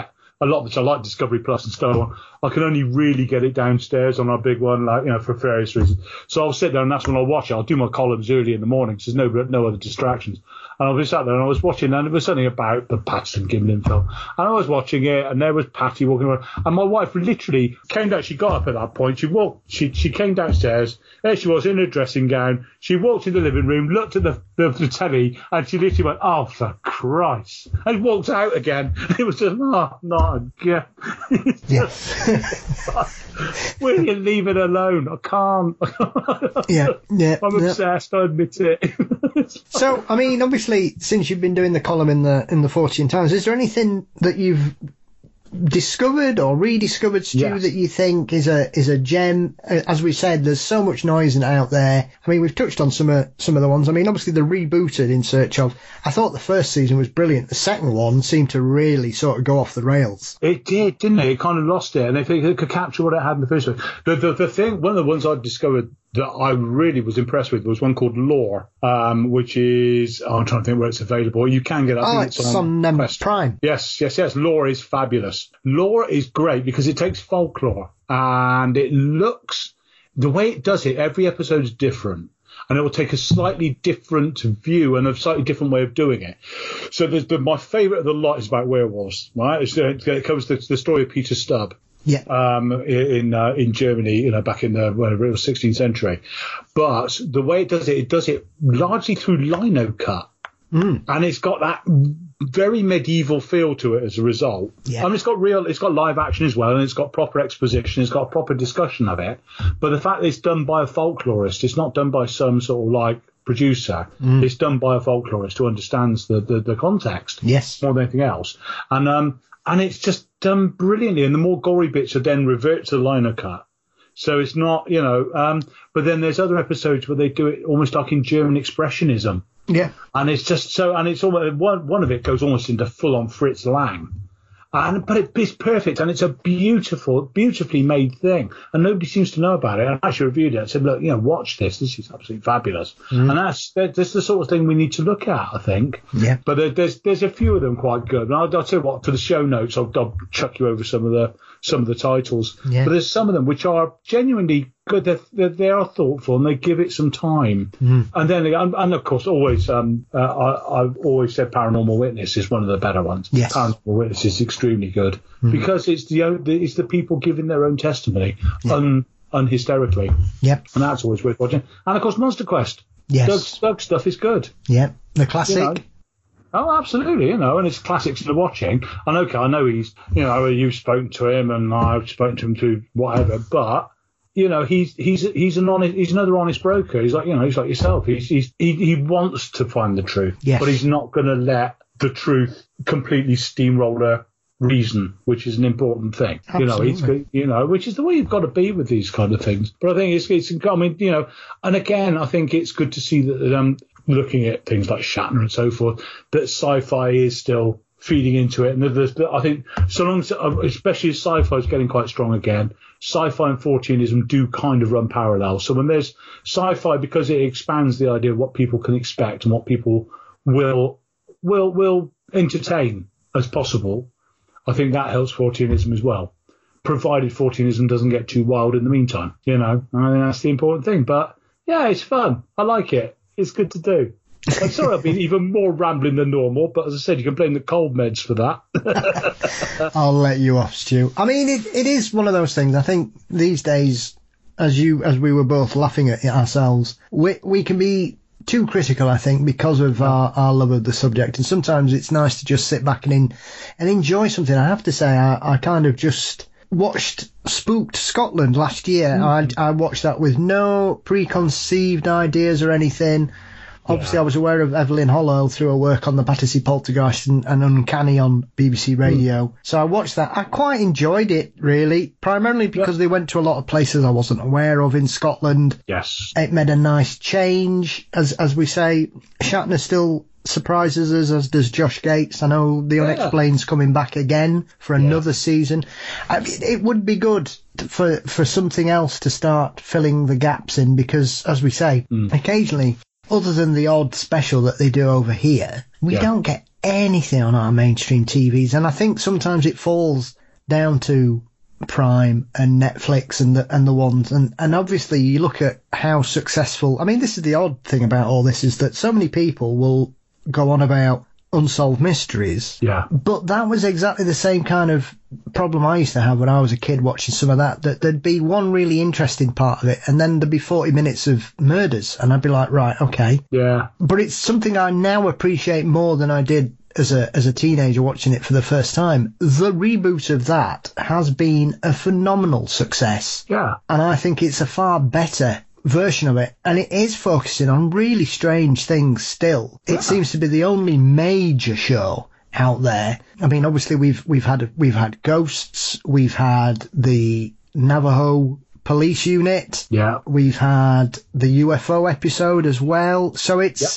a lot of which I like Discovery Plus and so on, I can only really get it downstairs on our big one, like, you know, for various reasons. So I'll sit there and that's when I'll watch it. I'll do my columns early in the morning because there's no other distractions. And I was sat there and I was watching, and it was something about the Patterson Gimlin film. And I was watching it, and there was Patty walking around. And my wife literally came down. She got up at that point. She came downstairs. There she was in her dressing gown. She walked in the living room, looked at the telly, and she literally went, "Oh, for Christ!" and walked out again. It was just, not again. Yes. Will you leave it alone? I can't. Yeah. I'm obsessed. I admit it. So, I mean, obviously, since you've been doing the column in the Fortean Times, is there anything that you've discovered or rediscovered, Stu, that you think is a gem? As we said, there's so much noise out there. I mean, we've touched on some of the ones. I mean, obviously the rebooted In Search Of. I thought the first season was brilliant. The second one seemed to really sort of go off the rails. It did, didn't it? It kind of lost it, and if it could capture what it had in the first one. The thing, one of the ones I discovered that I really was impressed with was one called Lore, which is, I'm trying to think where it's available. You can get it. I think it's on Prime. Yes. Lore is fabulous. Lore is great because it takes folklore and it looks, the way it does it, every episode is different. And it will take a slightly different view and a slightly different way of doing it. So my favourite of the lot is about werewolves, right? It covers the story of Peter Stubb. Yeah. In Germany, you know, back in the 16th century. But the way it does it largely through lino cut. And it's got that very medieval feel to it as a result. Yeah. I mean, it's got live action as well, and it's got proper exposition, it's got a proper discussion of it. But the fact that it's done by a folklorist, it's not done by some sort of like producer. It's done by a folklorist who understands the context. Yes. More than anything else. And it's just done brilliantly. And the more gory bits are then revert to the lino cut. So it's not, you know, but then there's other episodes where they do it almost like in German expressionism. Yeah. And it's just so, and it's almost, one of it goes almost into full on Fritz Lang. But it's perfect, and it's a beautifully made thing, and nobody seems to know about it. And I actually reviewed it and said, look, you know, watch this. This is absolutely fabulous. And that's the sort of thing we need to look at, I think. Yeah. But there's a few of them quite good. And I'll tell you what, for the show notes, I'll chuck you over some of the titles. Yeah. But there's some of them which are genuinely good. They are thoughtful, and they give it some time. And then, and of course, always, I've always said Paranormal Witness is one of the better ones. Yes. Paranormal Witness is extremely good because it's the people giving their own testimony unhysterically. Yep. And that's always worth watching. And of course, Monster Quest. Yes. Doug stuff is good. Yeah. The classic. You know. Oh, absolutely, you know, and it's classics to watching. And okay, I know he's, you know, you've spoken to him and I've spoken to him through whatever, but you know, he's another honest broker. He's like, you know, he's like yourself. He wants to find the truth, yes, but he's not going to let the truth completely steamroller reason, which is an important thing. Absolutely. You know, which is the way you've got to be with these kind of things. But I think it's I mean, you know, and again, I think it's good to see that looking at things like Shatner and so forth, that sci-fi is still feeding into it. And I think so long as, especially as sci-fi is getting quite strong again, sci-fi and Forteanism do kind of run parallel. So when there's sci-fi, because it expands the idea of what people can expect and what people will entertain as possible, I think that helps Forteanism as well, provided Forteanism doesn't get too wild in the meantime. You know, I think that's the important thing. But yeah, it's fun. I like it. It's good to do. I'm sorry I've been even more rambling than normal, but as I said, you can blame the cold meds for that. I'll let you off, Stu. I mean, it is one of those things. I think these days, as we were both laughing at it ourselves, we can be too critical, I think, because of our love of the subject. And sometimes it's nice to just sit back and enjoy something. I have to say, I kind of just watched Spooked Scotland last year. I watched that with no preconceived ideas or anything. Obviously, I was aware of Evelyn Hollow through her work on the Battersea Poltergeist and Uncanny on BBC Radio. So I watched that. I quite enjoyed it, really, primarily because they went to a lot of places I wasn't aware of in Scotland. Yes. It made a nice change. As we say, Shatner still surprises us, as does Josh Gates. I know The Unexplained's coming back again for another season. I mean, it would be good for something else to start filling the gaps in, because, as we say, occasionally, other than the odd special that they do over here, we don't get anything on our mainstream TVs, and I think sometimes it falls down to Prime and Netflix and the ones, and obviously you look at how successful. I mean, this is the odd thing about all this, is that so many people will go on about unsolved mysteries. Yeah. But that was exactly the same kind of problem I used to have when I was a kid watching some of that there'd be one really interesting part of it, and then there'd be 40 minutes of murders, and I'd be like, right, okay. Yeah. But it's something I now appreciate more than I did as a teenager watching it for the first time. The reboot of that has been a phenomenal success. Yeah. And I think it's a far better version of it, and it is focusing on really strange things still. It seems to be the only major show out there. I mean, obviously we've had Ghosts, we've had the Navajo Police Unit. Yeah. We've had the UFO episode as well. So it's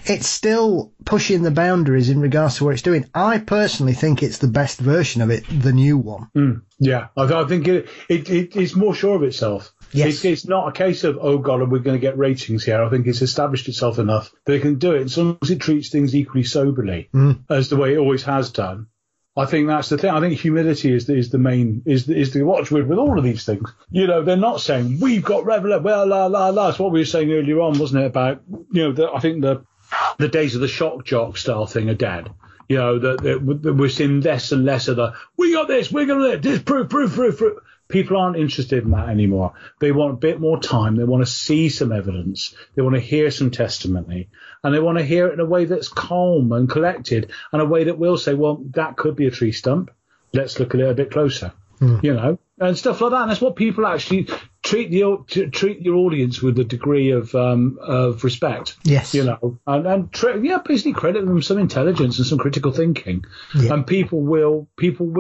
still pushing the boundaries in regards to what it's doing. I personally think it's the best version of it, the new one. Yeah. I think it's more sure of itself. Yes. It's not a case of, oh God, are we going to get ratings here? I think it's established itself enough that it can do it. As long as it treats things equally soberly as the way it always has done. I think that's the thing. I think humility is the main watchword with all of these things. You know, they're not saying we've got revelation. Well, la la la. It's what we were saying earlier on, wasn't it? About, you know, I think the days of the shock jock style thing are dead. You know, that we're seeing less and less of the we got this, we're gonna let this proof. People aren't interested in that anymore. They want a bit more time. They want to see some evidence. They want to hear some testimony. And they want to hear it in a way that's calm and collected, and a way that will say, well, that could be a tree stump. Let's look at it a bit closer, you know, and stuff like that. And that's what people actually treat your audience with a degree of respect. Yes. You know, and basically credit them some intelligence and some critical thinking. Yeah. And people will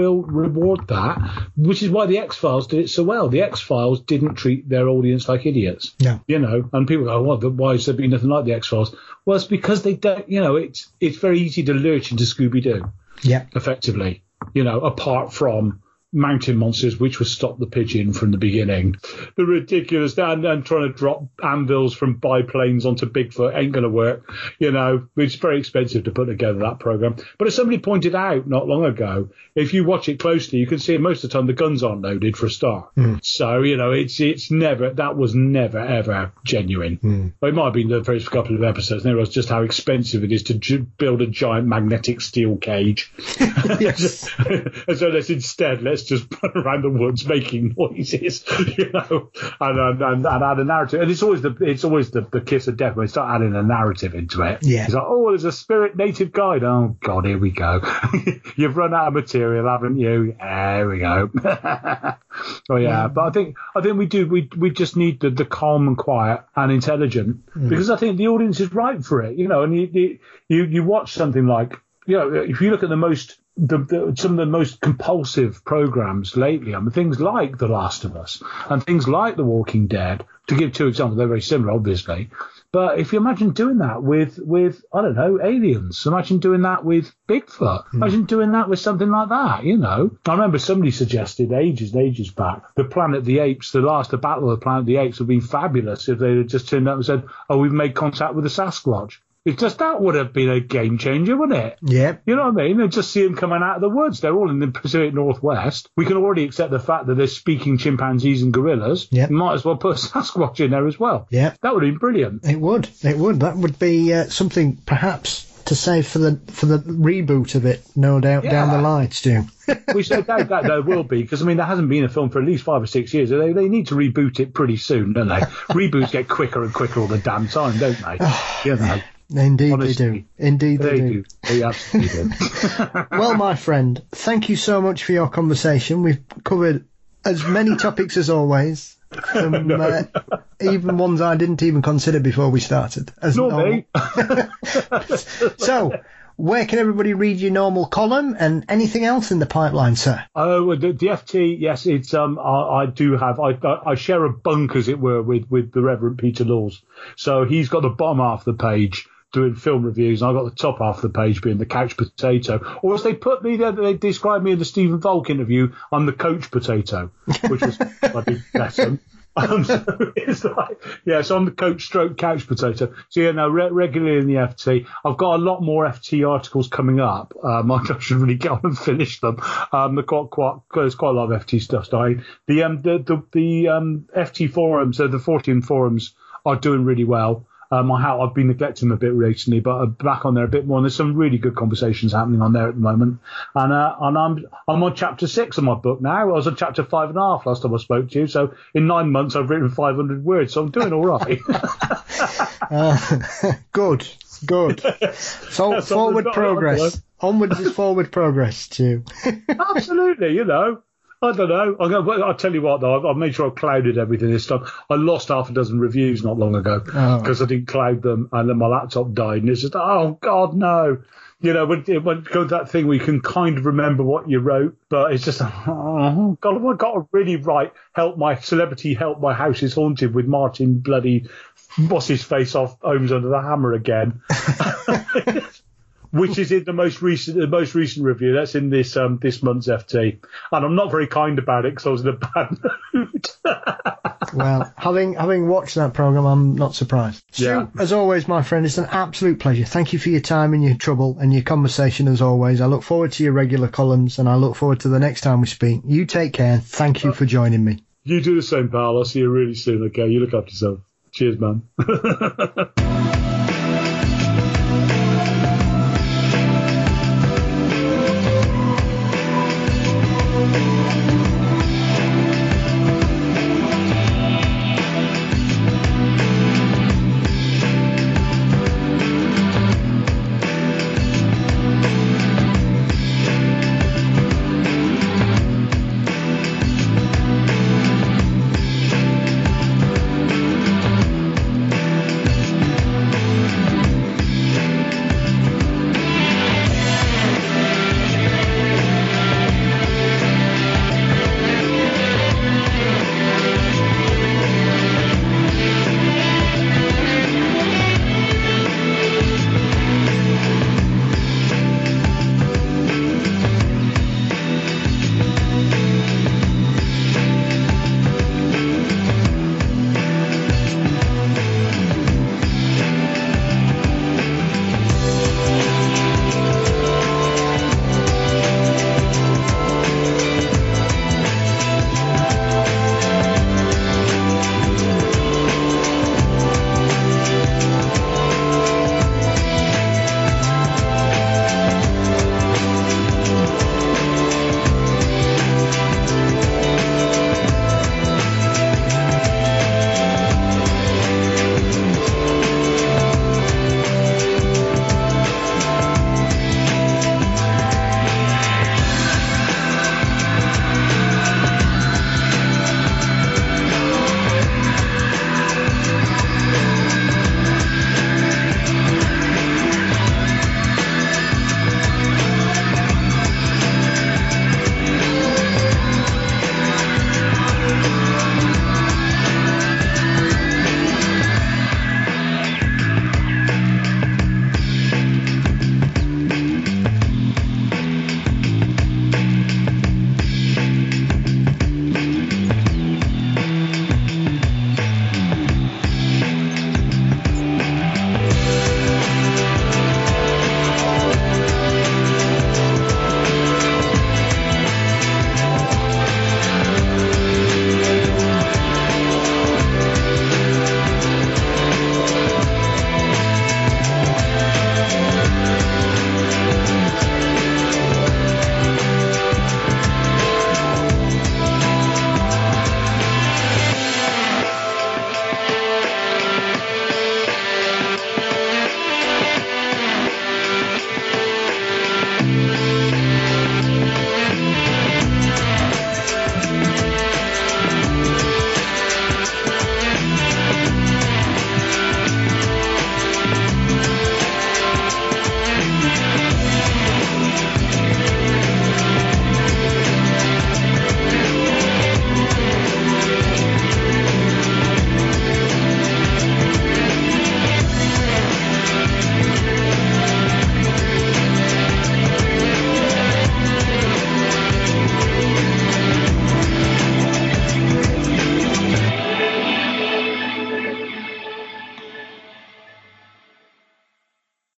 reward that, which is why the X-Files did it so well. The X-Files didn't treat their audience like idiots. No. You know, and people go, well, why has there been nothing like the X-Files? Well, it's because they don't, you know, it's very easy to lurch into Scooby-Doo. Yeah. Effectively, you know, apart from Mountain Monsters, which was Stop the Pigeon from the beginning. The ridiculous, and trying to drop anvils from biplanes onto Bigfoot ain't going to work. You know, it's very expensive to put together that program. But as somebody pointed out not long ago, if you watch it closely, you can see most of the time the guns aren't loaded for a start. So, you know, that was never, ever genuine. Well, it might have been the first couple of episodes, and it was just how expensive it is to build a giant magnetic steel cage. Yes. And so let's just run around the woods making noises, you know, and add a narrative. And it's always the kiss of death when they start adding a narrative into it. Yeah. It's like, oh, there's a spirit native guide. Oh God, here we go. You've run out of material, haven't you? There we go. Oh yeah, but I think we just need the calm and quiet and intelligent, because I think the audience is ripe for it, you know. And you watch something like, you know, if you look at some of the most compulsive programs lately, I mean, things like The Last of Us and things like The Walking Dead, to give two examples, they're very similar, obviously. But if you imagine doing that with I don't know, aliens, imagine doing that with Bigfoot, imagine doing that with something like that, you know. I remember somebody suggested ages and ages back, the Planet of the Apes, the Battle of the Planet of the Apes would be fabulous if they had just turned up and said, oh, we've made contact with the Sasquatch. It's just, that would have been a game changer, wouldn't it? Yeah. You know what I mean? And just see them coming out of the woods. They're all in the Pacific Northwest. We can already accept the fact that they're speaking chimpanzees and gorillas. Yeah. Might as well put a Sasquatch in there as well. Yeah. That would have been brilliant. It would. That would be something perhaps to say for the reboot of it, no doubt, down the line, Stu. We should doubt that there will be, because I mean there hasn't been a film for at least 5 or 6 years. They need to reboot it pretty soon, don't they? Reboots get quicker and quicker all the damn time, don't they? You know. Indeed. Honestly, they do. Indeed they do. They absolutely do. Well, my friend, thank you so much for your conversation. We've covered as many topics as always, even ones I didn't even consider before we started. So, where can everybody read your normal column, and anything else in the pipeline, sir? Oh, the FT, yes, it's I share a bunk, as it were, with the Reverend Peter Laws. So he's got the bottom half of the page doing film reviews, and I've got the top half of the page being the couch potato. Or as they put me there, they described me in the Stephen Volk interview, I'm the coach potato, which was bloody lesson. So it's like, so I'm the coach stroke couch potato. So regularly in the FT. I've got a lot more FT articles coming up. I should really get on and finish them. There's quite a lot of FT stuff starting. The FT forums, the Fortean forums, are doing really well. I've been neglecting them a bit recently, but I'm back on there a bit more. And there's some really good conversations happening on there at the moment. And I'm on chapter 6 of my book now. I was on chapter 5.5 last time I spoke to you. So in 9 months, I've written 500 words. So I'm doing all right. Good. So forward progress. Onwards is forward progress too. Absolutely, I don't know. I'll tell you what, though. I've made sure I've clouded everything this time. I lost half a dozen reviews not long ago because I didn't cloud them, and then my laptop died. And it's just, oh, God, no. When it goes that thing where you can kind of remember what you wrote, but it's just, oh, God, I've got to really write Help My House is Haunted with Martin bloody, what's his face off Holmes Under the Hammer again. Which is in the most recent review. That's in this month's FT, and I'm not very kind about it because I was in a bad mood. Well, having watched that programme, I'm not surprised. Stu, as always, my friend, it's an absolute pleasure. Thank you for your time and your trouble and your conversation as always. I look forward to your regular columns, and I look forward to the next time we speak. You take care, and thank you for joining me. You do the same, pal. I'll see you really soon. Okay, you look after yourself. Cheers, man.